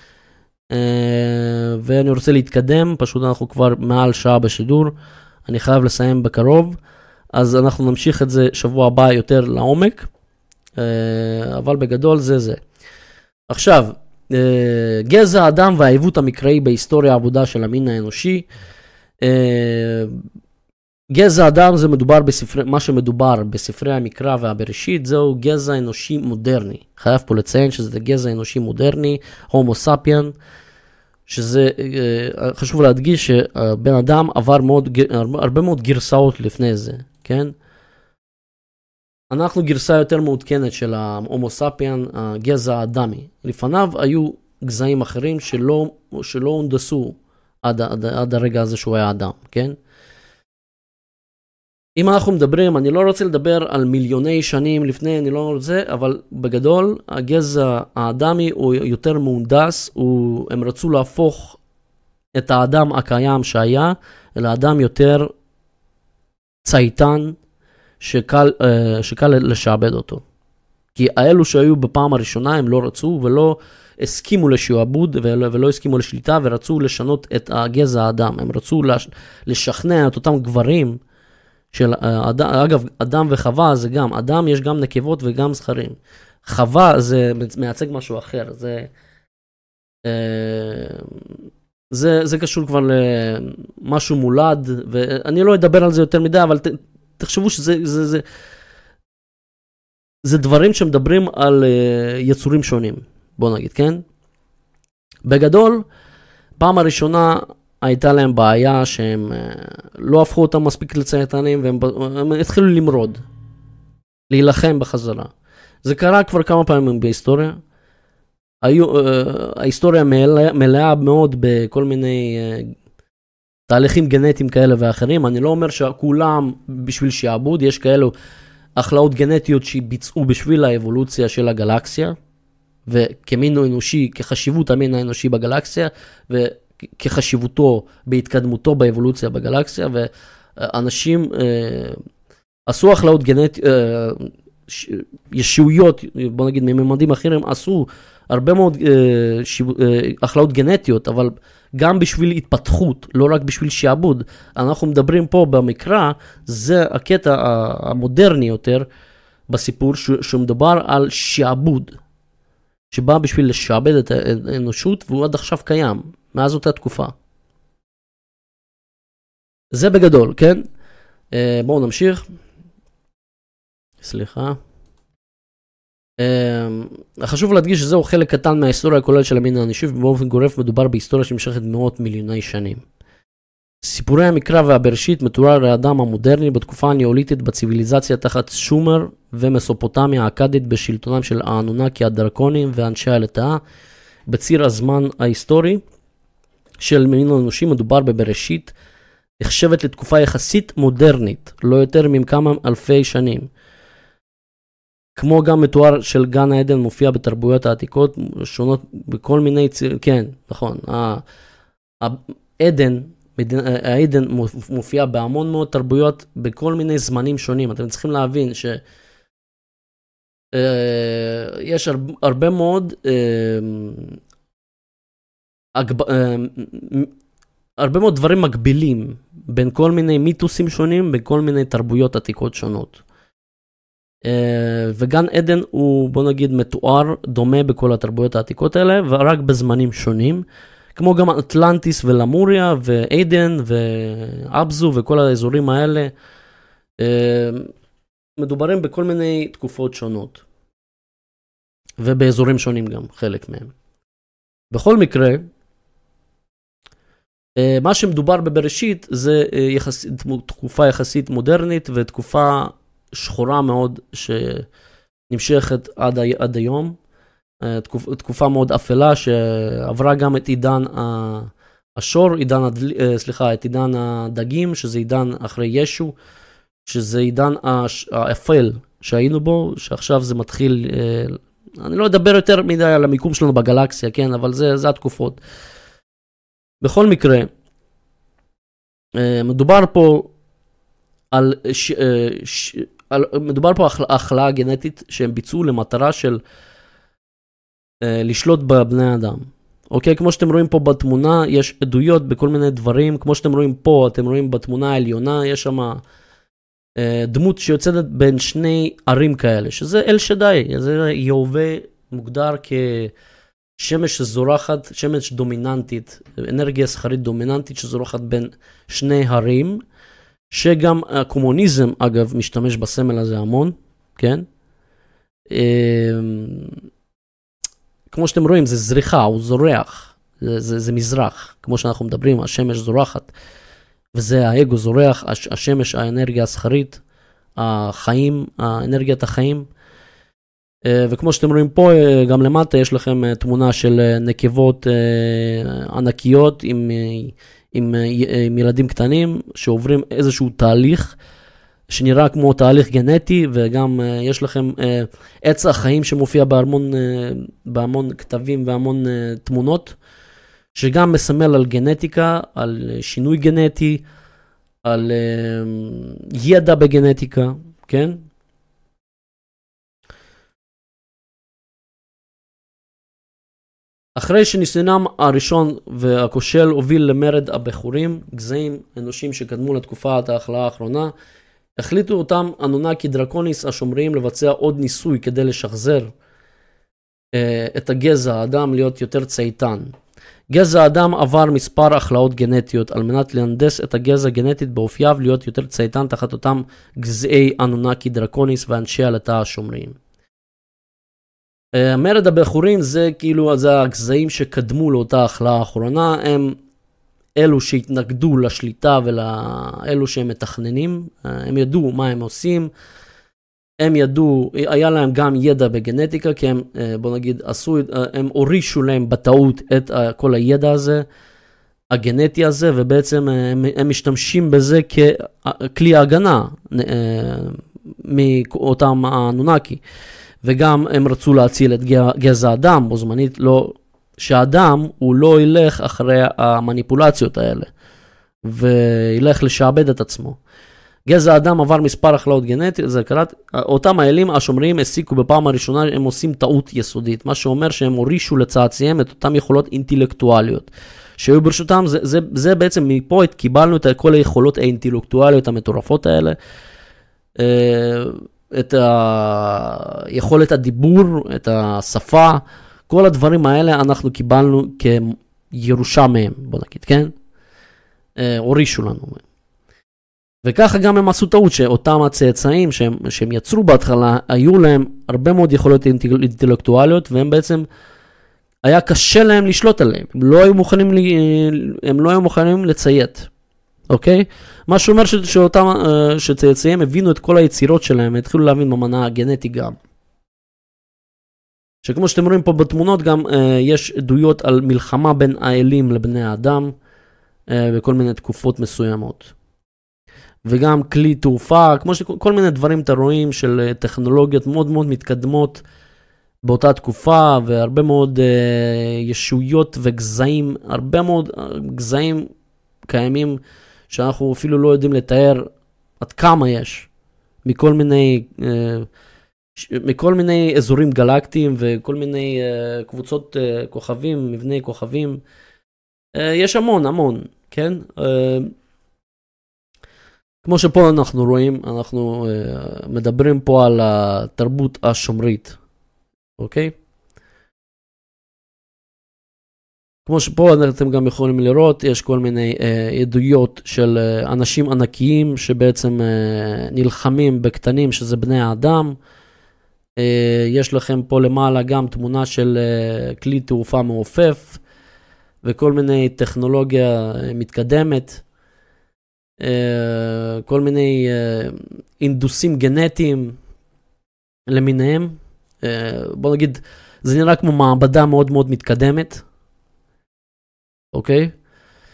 A: ואני רוצה להתקדם, פשוט אנחנו כבר מעל שעה בשידור, אני חייב לסיים בקרוב, אז אנחנו נמשיך את זה שבוע הבא יותר לעומק, אבל בגדול זה. עכשיו, גזע האדם והעיוות המקראי בהיסטוריה העבודה של המין האנושי, גזע אדם זה מה שמדובר בספרי המקרא והבראשית, זהו גזע אנושי מודרני. חייב פה לציין שזה גזע אנושי מודרני, הומו ספיאן, שזה חשוב להדגיש שבן אדם עבר הרבה מאוד גרסאות לפני זה, כן? אנחנו גרסה יותר מעודכנת של ההומו ספיאן, הגזע האדמי. לפניו היו גזעים אחרים שלא הונדסו עד הרגע הזה שהוא היה אדם, כן? אם אנחנו מדברים, אני לא רוצה לדבר על מיליוני שנים לפני, אני לא רוצה, אבל בגדול, הגזע האדמי הוא יותר מהונדס, הם רצו להפוך את האדם הקיים שהיה, אלא אדם יותר צייתן, שקל לשעבד אותו. כי האלו שהיו בפעם הראשונה, הם לא רצו ולא הסכימו לשעבוד ולא הסכימו לשליטה, ורצו לשנות את הגזע האדם. הם רצו לשכנע את אותם גברים, אגב, אדם וחווה זה גם, אדם יש גם נקבות וגם זכרים. חווה זה מייצג משהו אחר, זה קשור כבר למשהו מולד, ואני לא אדבר על זה יותר מדי, אבל תחשבו שזה דברים שמדברים על יצורים שונים, בוא נגיד, כן? בגדול, פעם הראשונה הייתה להם בעיה שהם לא הפכו אותם מספיק לצייתנים, והם התחילו למרוד, להילחם בחזרה. זה קרה כבר כמה פעמים בהיסטוריה. ההיסטוריה מלאה מאוד בכל מיני תהליכים גנטיים כאלה ואחרים. אני לא אומר שכולם בשביל שעבוד, יש כאלו הכלאות גנטיות שביצעו בשביל האבולוציה של הגלקסיה, וכמין האנושי, כחשיבות המין האנושי בגלקסיה, כחשיבותו בהתקדמותו באבולוציה בגלקסיה, ואנשים עשו הכלאות גנטיות, ישויות, בוא נגיד מממדים אחרים, עשו הרבה מאוד הכלאות גנטיות, אבל גם בשביל התפתחות, לא רק בשביל שעבוד. אנחנו מדברים פה במקרא, זה הקטע המודרני יותר בסיפור, שמדבר על שעבוד, שבא בשביל לשעבד את האנושות, והוא עד עכשיו קיים. מאז אותה תקופה. זה בגדול, כן? בואו נמשיך. סליחה. חשוב להדגיש שזהו חלק קטן מההיסטוריה הכוללת של המין האנושי, ובאופן גורף מדובר בהיסטוריה שנמשכת מאות מיליוני שנים. סיפורי המקרא והבראשית מתואר האדם המודרני בתקופה הניאוליתית בציוויליזציה תחת שומר ומסופוטמיה האכדית בשלטונם של האנונקי הדרקונים ואנשי הלטאה. בציר הזמן ההיסטורי של מין האנושי מדובר בבראשית, נחשבת לתקופה יחסית מודרנית, לא יותר מכמה אלפי שנים. כמו גם מתואר של גן העדן מופיע בתרבויות העתיקות שונות בכל מיני כן, נכון. העדן מופיע בהמון מאוד תרבויות בכל מיני זמנים שונים. אתם צריכים להבין ש יש הרבה מאוד הרבה מאוד דברים מקבילים בין כל מיני מיתוסים שונים, בין כל מיני תרבויות עתיקות שונות. וגן עדן הוא, בוא נגיד, מתואר דומה בכל התרבויות העתיקות האלה, ורק בזמנים שונים, כמו גם אטלנטיס ולמוריה ועדן ואבזו וכל האזורים האלה, מדוברים בכל מיני תקופות שונות, ובאזורים שונים גם, חלק מהם. בכל מקרה, מה שמדובר בבראשית זה תקופה יחסית מודרנית ותקופה שחורה מאוד שנמשכת עד היום. תקופה מאוד אפלה שעברה גם את עידן השור, את עידן הדגים, שזה עידן אחרי ישו, שזה עידן האפל שהיינו בו, שעכשיו זה מתחיל, אני לא אדבר יותר מדי על המיקום שלנו בגלקסיה, כן, אבל זה התקופות. בכל מקרה, מדובר פה מדובר פה על החלאה גנטית שהם ביצעו למטרה של לשלוט בבני אדם. אוקיי, כמו שאתם רואים פה בתמונה, יש עדויות בכל מיני דברים, כמו שאתם רואים פה, אתם רואים בתמונה העליונה, יש שם דמות שיוצאת בין שני ערים כאלה, שזה אל שדי, זה יהווה מוגדר כשמש זורחת, שמש דומיננטית, אנרגיה סחרית דומיננטית שזורחת בין שני הרים, שגם הקומוניזם אגב משתמש בסמל הזה המון, כן? כמו שאתם רואים, זה זריחה, הוא זורח, זה מזרח, כמו שאנחנו מדברים, השמש זורחת, וזה האגו זורח, השמש, האנרגיה הסחרית, החיים, האנרגיית החיים, וכמו שאתם רואים פה, גם למטה יש לכם תמונה של נקבות ענקיות עם ילדים קטנים, שעוברים איזשהו תהליך, שנראה כמו תהליך גנטי, וגם יש לכם עץ החיים שמופיע בהמון כתבים והמון תמונות, שגם מסמל על גנטיקה, על שינוי גנטי, על ידע בגנטיקה, כן? אחרי שניסיונם הראשון והכושל הוביל למרד הבחורים, גזעים אנושים שקדמו לתקופת ההחלאה האחרונה, החליטו אותם אנונקי דרקוניס השומרים לבצע עוד ניסוי כדי לשחזר את הגזע האדם להיות יותר צייתן. גזע האדם עבר מספר החלאות גנטיות על מנת להנדס את הגזע הגנטית באופייו להיות יותר צייתן תחת אותם גזעי אנונקי דרקוניס ואנשי עלטה השומרים. מרד הבחורים זה כאילו זה הגזעים שקדמו לאותה החלאה האחרונה, הם אלו שהתנגדו לשליטה ולאלו שהם מתכננים, הם ידעו מה הם עושים, הם ידעו, היה להם גם ידע בגנטיקה, כי הם, בוא נגיד, הם הורישו להם בטעות את כל הידע הזה, הגנטי הזה, ובעצם הם משתמשים בזה ככלי ההגנה מאותם האנונקי. וגם הם רצו להציל את גזע האדם, בו זמנית לא, שהאדם הוא לא ילך אחרי המניפולציות האלה, וילך לשעבד את עצמו. גזע האדם עבר מספר החלאות גנטיות, זה קראת, אותם האלים השומרים הסיקו בפעם הראשונה, הם עושים טעות יסודית, מה שאומר שהם הורישו לצאצאיהם את אותם יכולות אינטלקטואליות, שהיו ברשותם, זה בעצם מפה קיבלנו את כל היכולות האינטלקטואליות המטורפות האלה, את יכולת הדיבור, את השפה, כל הדברים האלה אנחנו קיבלנו כירושה מהם, בוא נגיד, כן? הורישו לנו. וככה גם הם עשו טעות, שאותם הצאצאים שהם יצרו בהתחלה, היו להם הרבה מאוד יכולות אינטלקטואליות, והם בעצם, היה קשה להם לשלוט עליהם, הם לא היו מוכנים לציית. אוקיי? מה שאומר שאותם שצאצאים הבינו את כל היצירות שלהם, התחילו להבין במנה הגנטי גם. שכמו שאתם רואים פה בתמונות גם יש עדויות על מלחמה בין האלים לבני האדם, בכל מיני תקופות מסוימות. וגם כלי תעופה, כמו שכל מיני דברים אתם רואים של טכנולוגיות מאוד מאוד מתקדמות באותה תקופה, והרבה מאוד ישויות וגזעים, הרבה מאוד גזעים קיימים, שאנחנו אפילו לא יודעים לתאר עד כמה יש, מכל מיני אזורים גלקטיים וכל מיני קבוצות כוכבים, מבני כוכבים, יש המון, כן? כמו שפה אנחנו רואים, אנחנו מדברים פה על התרבות השומרית, אוקיי? כמו שפה אתם גם יכולים לראות, יש כל מיני עדויות של אנשים ענקיים שבעצם נלחמים בקטנים, שזה בני האדם. יש לכם פה למעלה גם תמונה של כלי תעופה מעופף, וכל מיני טכנולוגיה מתקדמת, כל מיני אינדוסים גנטיים למיניהם. בוא נגיד, זה נראה כמו מעבדה מאוד מאוד מתקדמת. אוקיי?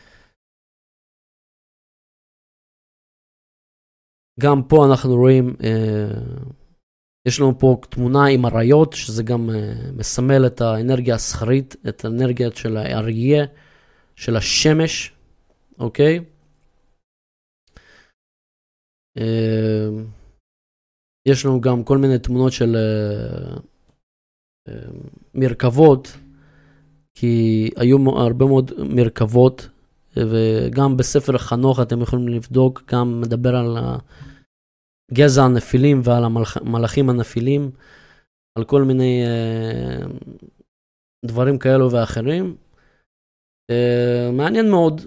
A: גם פה אנחנו רואים, יש לנו פה תמונה עם אריות, שזה גם מסמל את האנרגיה הסחרית, את האנרגיה של האריה, של השמש, אוקיי? יש לנו גם כל מיני תמונות של מרכבות, כי היו הרבה מאוד מרכבות, וגם בספר חנוך אתם יכולים לבדוק, גם מדבר על גזע הנפילים ועל המלאכים הנפילים, על כל מיני דברים כאלו ואחרים. מעניין מאוד.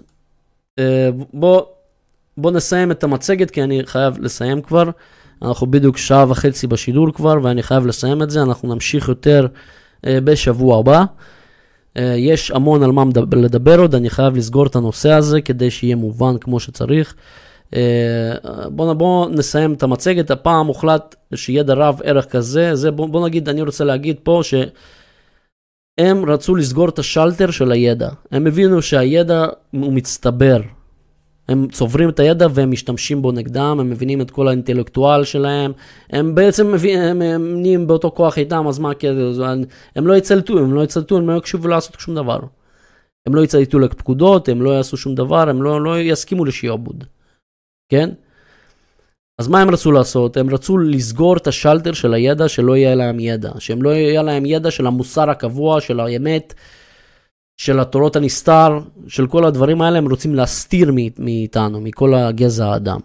A: בוא נסיים את המצגת, כי אני חייב לסיים כבר. אנחנו בדיוק 1.5 שעה בשידור כבר, ואני חייב לסיים את זה. אנחנו נמשיך יותר בשבוע הבא. יש המון על מה לדבר עוד, אני חייב לסגור את הנושא הזה, כדי שיהיה מובן כמו שצריך. בוא נסיים את המצגת. הפעם הוחלט שידע רב ערך כזה, בוא נגיד, אני רוצה להגיד פה שהם רצו לסגור את השלטר של הידע. הם הבינו שהידע הוא מצטבר. הם צוברים את הידע והם משתמשים בו נגדם, הם מבינים את כל האינטלקטואל שלהם, הם בעצם הם נהיים באותו כוח איתם, אז מה, הם לא יצלטו, הם לא יקשיבו לעשות שום דבר. הם לא יצייתו לפקודות, הם לא יעשו שום דבר, הם לא יסכימו לשיעבוד. כן? אז מה הם רצו לעשות? הם רצו לסגור את השלטר של הידע, שלא יהיה להם ידע. שהם לא יהיה להם ידע של המוסר הקבוע, של האמת, של התורות הנסתר, של כל הדברים האלה, הם רוצים להסתיר מאיתנו, מכל הגזע האדם.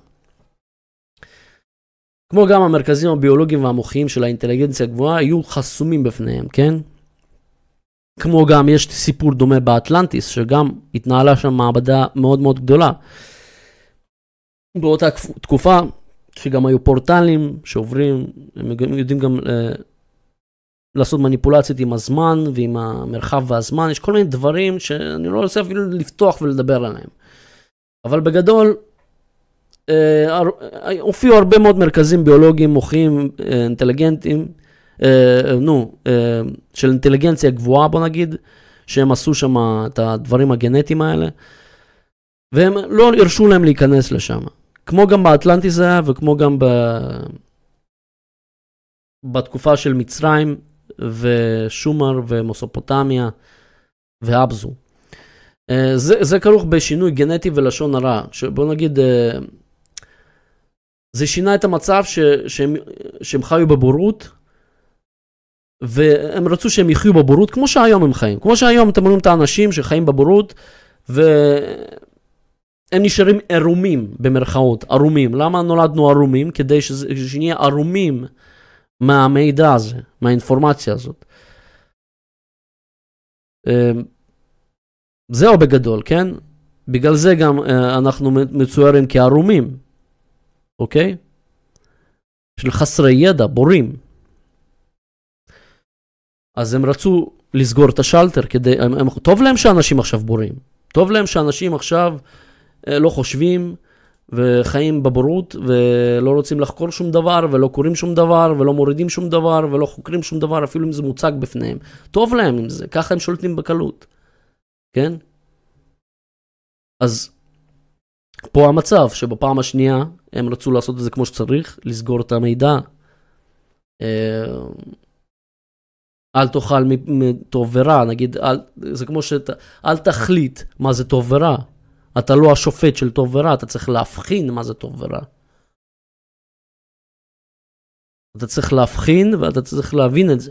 A: כמו גם המרכזים הביולוגיים והמוחיים של האינטליגנציה הגבוהה, היו חסומים בפניהם, כן? כמו גם יש סיפור דומה באטלנטיס, שגם התנהלה שם מעבדה מאוד מאוד גדולה. באותה תקופה, שגם היו פורטלים שעוברים, הם יודעים גם לעשות מניפולציות עם הזמן ועם המרחב והזמן. יש כל מיני דברים שאני לא רוצה אפילו לפתוח ולדבר עליהם. אבל בגדול, הופיעו הרבה מאוד מרכזים ביולוגיים, מוחיים, אינטליגנטיים, של אינטליגנציה גבוהה, בוא נגיד, שהם עשו שם את הדברים הגנטיים האלה, והם לא הרשו להם להיכנס לשם. כמו גם באטלנטיס זה היה, וכמו גם בתקופה של מצרים, ושומר ומסופוטמיה ואבזו. זה כרוך בשינוי גנטי ולשון הרע, שבוא נגיד, זה שינה את המצב שהם חיו בבורות, והם רצו שהם יחיו בבורות כמו שהיום הם חיים. כמו שהיום אתם רואים את האנשים שחיים בבורות, והם נשארים ערומים במרכאות, ערומים. למה נולדנו ערומים? כדי שנהיה ערומים מהמידע הזה, מהאינפורמציה הזאת. זהו בגדול, כן? בגלל זה גם אנחנו מצוירים כערומים, אוקיי? של חסרי ידע, בורים. אז הם רצו לסגור את השלטר, טוב להם שאנשים עכשיו בורים. טוב להם שאנשים עכשיו לא חושבים, וחיים בבורות, ולא רוצים לחקור שום דבר, ולא קוראים שום דבר, ולא מורידים שום דבר, ולא חוקרים שום דבר, אפילו אם זה מוצג בפניהם. טוב להם עם זה, ככה הם שולטים בקלות. כן? אז פה המצב, שבפעם השנייה הם רצו לעשות את זה כמו שצריך, לסגור את המידע. אל תאכל טוב ורע, נגיד, זה כמו אל תחליט מה זה טוב ורע. אתה לא השופט של טוב ורע, אתה צריך להבחין מה זה טוב ורע. אתה צריך להבחין ואתה צריך להבין את זה.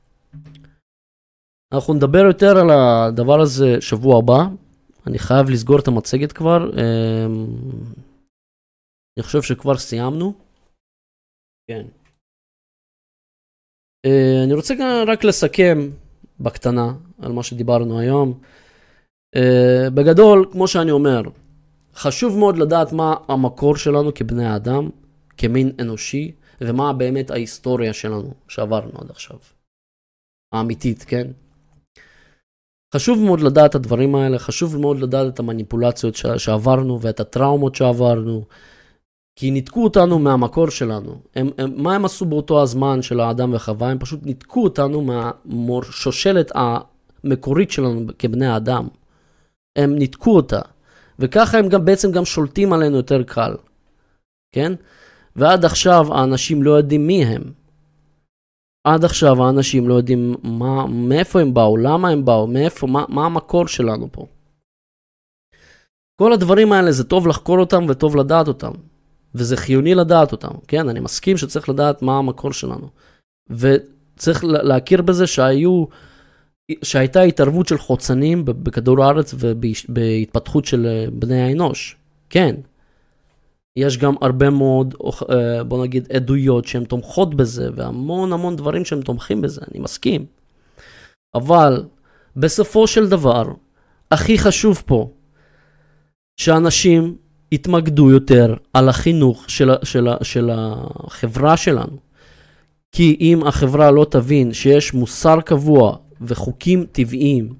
A: אנחנו נדבר יותר על הדבר הזה שבוע הבא. אני חייב לסגור את המצגת כבר. אני חושב שכבר סיימנו. כן. אני רוצה רק לסכם בקטנה על מה שדיברנו היום. בגדול, כמו שאני אומר, חשוב מאוד לדעת מה המקור שלנו כבני האדם, כמין אנושי, ומה באמת ההיסטוריה שלנו שעברנו עד עכשיו. האמיתית, כן? חשוב מאוד לדעת את הדברים האלה, חשוב מאוד לדעת את המניפולציות שעברנו ואת הטראומות שעברנו, כי ניתקו אותנו מהמקור שלנו. מה הם עשו באותו הזמן של האדם וחווה? הם פשוט ניתקו אותנו מהשושלת המקורית שלנו כבני האדם. הם ניתקו אותה, וככה הם גם בעצם גם שולטים עלינו יותר קל, כן? ועד עכשיו האנשים לא יודעים מי הם. עד עכשיו האנשים לא יודעים מאיפה הם באו, למה הם באו, מה המקור שלנו פה. כל הדברים האלה זה טוב לחקור אותם וטוב לדעת אותם. וזה חיוני לדעת אותם. כן, אני מסכים שצריך לדעת מה המקור שלנו. וצריך להכיר בזה שהייתה התערבות של חוצנים בכדור הארץ ובהתפתחות של בני האנוש. כן. יש גם הרבה מאוד, בוא נגיד, עדויות שהן תומכות בזה, והמון המון דברים שהן תומכים בזה, אני מסכים. אבל בסופו של דבר, הכי חשוב פה, שאנשים יתמקדו יותר על החינוך של החברה שלנו. כי אם החברה לא תבין שיש מוסר קבוע וחוקים טבעיים,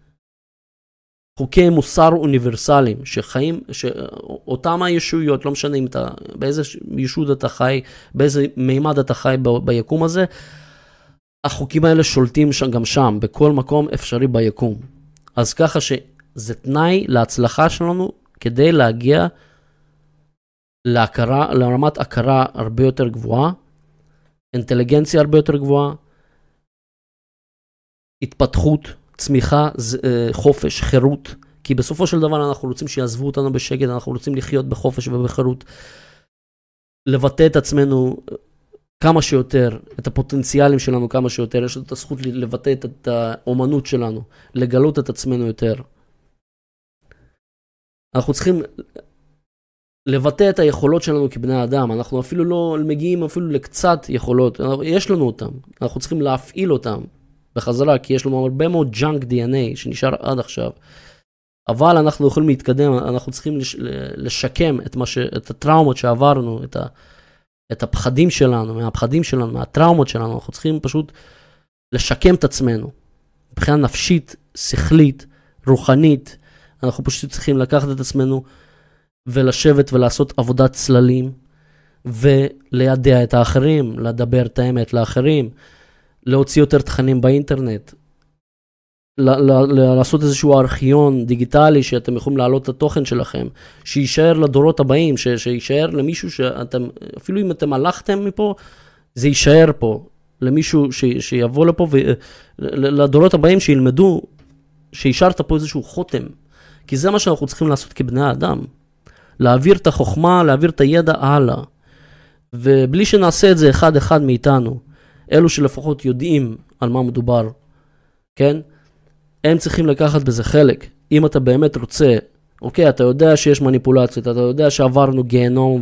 A: חוקי מוסר אוניברסליים שחיים, שאותם הישויות, לא משנה אם אתה, באיזה ישות אתה חי, באיזה מימד אתה חי ביקום הזה, החוקים האלה שולטים גם שם, בכל מקום אפשרי ביקום. אז ככה שזה תנאי להצלחה שלנו, כדי להגיע לרמת הכרה הרבה יותר גבוהה, אינטליגנציה הרבה יותר גבוהה, התפתחות, צמיחה, חופש, חירות, כי בסופו של דבר אנחנו רוצים שיעזבו אותנו בשקט, אנחנו רוצים לחיות בחופש ובחירות, לבטא את עצמנו כמה שיותר, את הפוטנציאלים שלנו כמה שיותר, יש לנו את הזכות לבטא את האומנות שלנו, לגלות את עצמנו יותר. אנחנו צריכים לבטא את היכולות שלנו כבני אדם, אנחנו אפילו לא מגיעים אפילו לקצת יכולות, יש לנו אותם, אנחנו צריכים להפעיל אותם בחזרה, כי יש לנו הרבה מאוד ג'אנק DNA שנשאר עד עכשיו, אבל אנחנו יכולים להתקדם, אנחנו צריכים לשקם את הטראומות שעברנו, את הפחדים שלנו, מהפחדים שלנו, מהטראומות שלנו, אנחנו צריכים פשוט לשקם את עצמנו, מבחינה נפשית, שכלית, רוחנית, אנחנו פשוט צריכים לקחת את עצמנו ולשבת ולעשות עבודת צללים ולידע את האחרים, לדבר את האמת לאחרים, להוציא יותר תכנים באינטרנט, לעשות איזשהו ארכיון דיגיטלי שאתם יכולים להעלות את התוכן שלכם, שישאר לדורות הבאים, שישאר למישהו שאתם, אפילו אם אתם הלכתם מפה, זה יישאר פה, למישהו שיבוא לפה ולדורות הבאים שילמדו, שישארת פה איזשהו חותם, כי זה מה שאנחנו צריכים לעשות כבני האדם, להעביר את החוכמה, להעביר את הידע הלאה, ובלי שנעשה את זה אחד אחד מאיתנו, אלו שלפחות יודעים על מה מדובר, כן? הם צריכים לקחת בזה חלק. אם אתה באמת רוצה, אוקיי, אתה יודע שיש מניפולציות, אתה יודע שעברנו גיהנום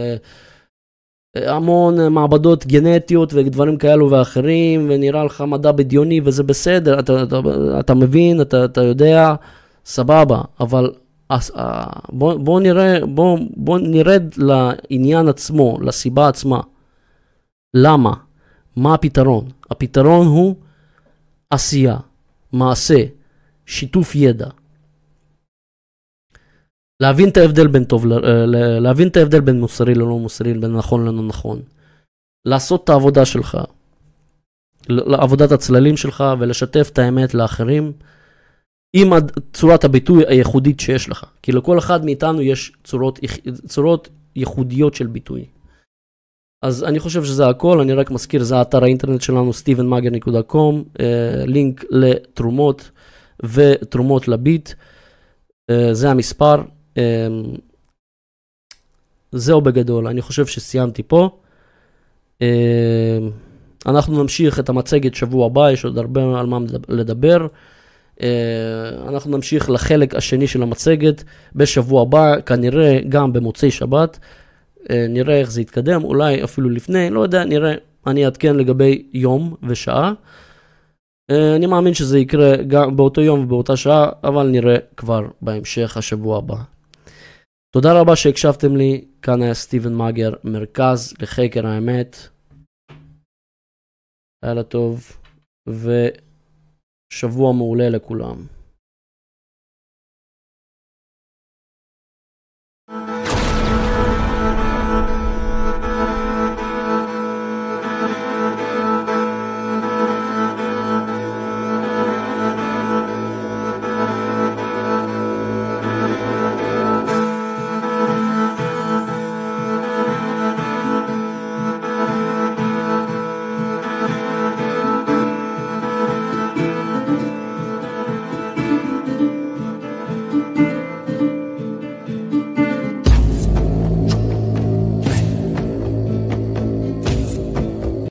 A: והמון מעבדות גנטיות ודברים כאלו ואחרים, ונראה לך מדע בדיוני וזה בסדר, אתה מבין, אתה יודע, סבבה, אבל בוא נרד לעניין עצמו, לסיבה עצמה. למה? מה הפתרון? הפתרון הוא עשייה, מעשה, שיתוף ידע. להבין את ההבדל בין טוב, להבין את ההבדל בין מוסרי ללא מוסרי, בין נכון ללא נכון. לעשות את העבודה שלך, לעבודת הצללים שלך, ולשתף את האמת לאחרים, עם צורת הביטוי הייחודית שיש לך. כי לכל אחד מאיתנו יש צורות ייחודיות של ביטוי. אז אני חושב שזה הכל, אני רק מזכיר, זה האתר האינטרנט שלנו, stevenmager.com, לינק לתרומות ותרומות לביט, זה המספר, זהו בגדול, אני חושב שסיימתי פה, אנחנו נמשיך את המצגת שבוע הבא, יש עוד הרבה על מה לדבר, אנחנו נמשיך לחלק השני של המצגת בשבוע הבא, כנראה גם במוצאי שבת, נראה איך זה יתקדם, אולי אפילו לפני, לא יודע, נראה, אני אעדכן לגבי יום ושעה. אני מאמין שזה יקרה גם באותו יום ובאותה שעה, אבל נראה כבר בהמשך השבוע הבא. תודה רבה שהקשבתם לי, כאן היה סטיבן מאגר, מרכז לחקר האמת. היה טוב, ושבוע מעולה לכולם.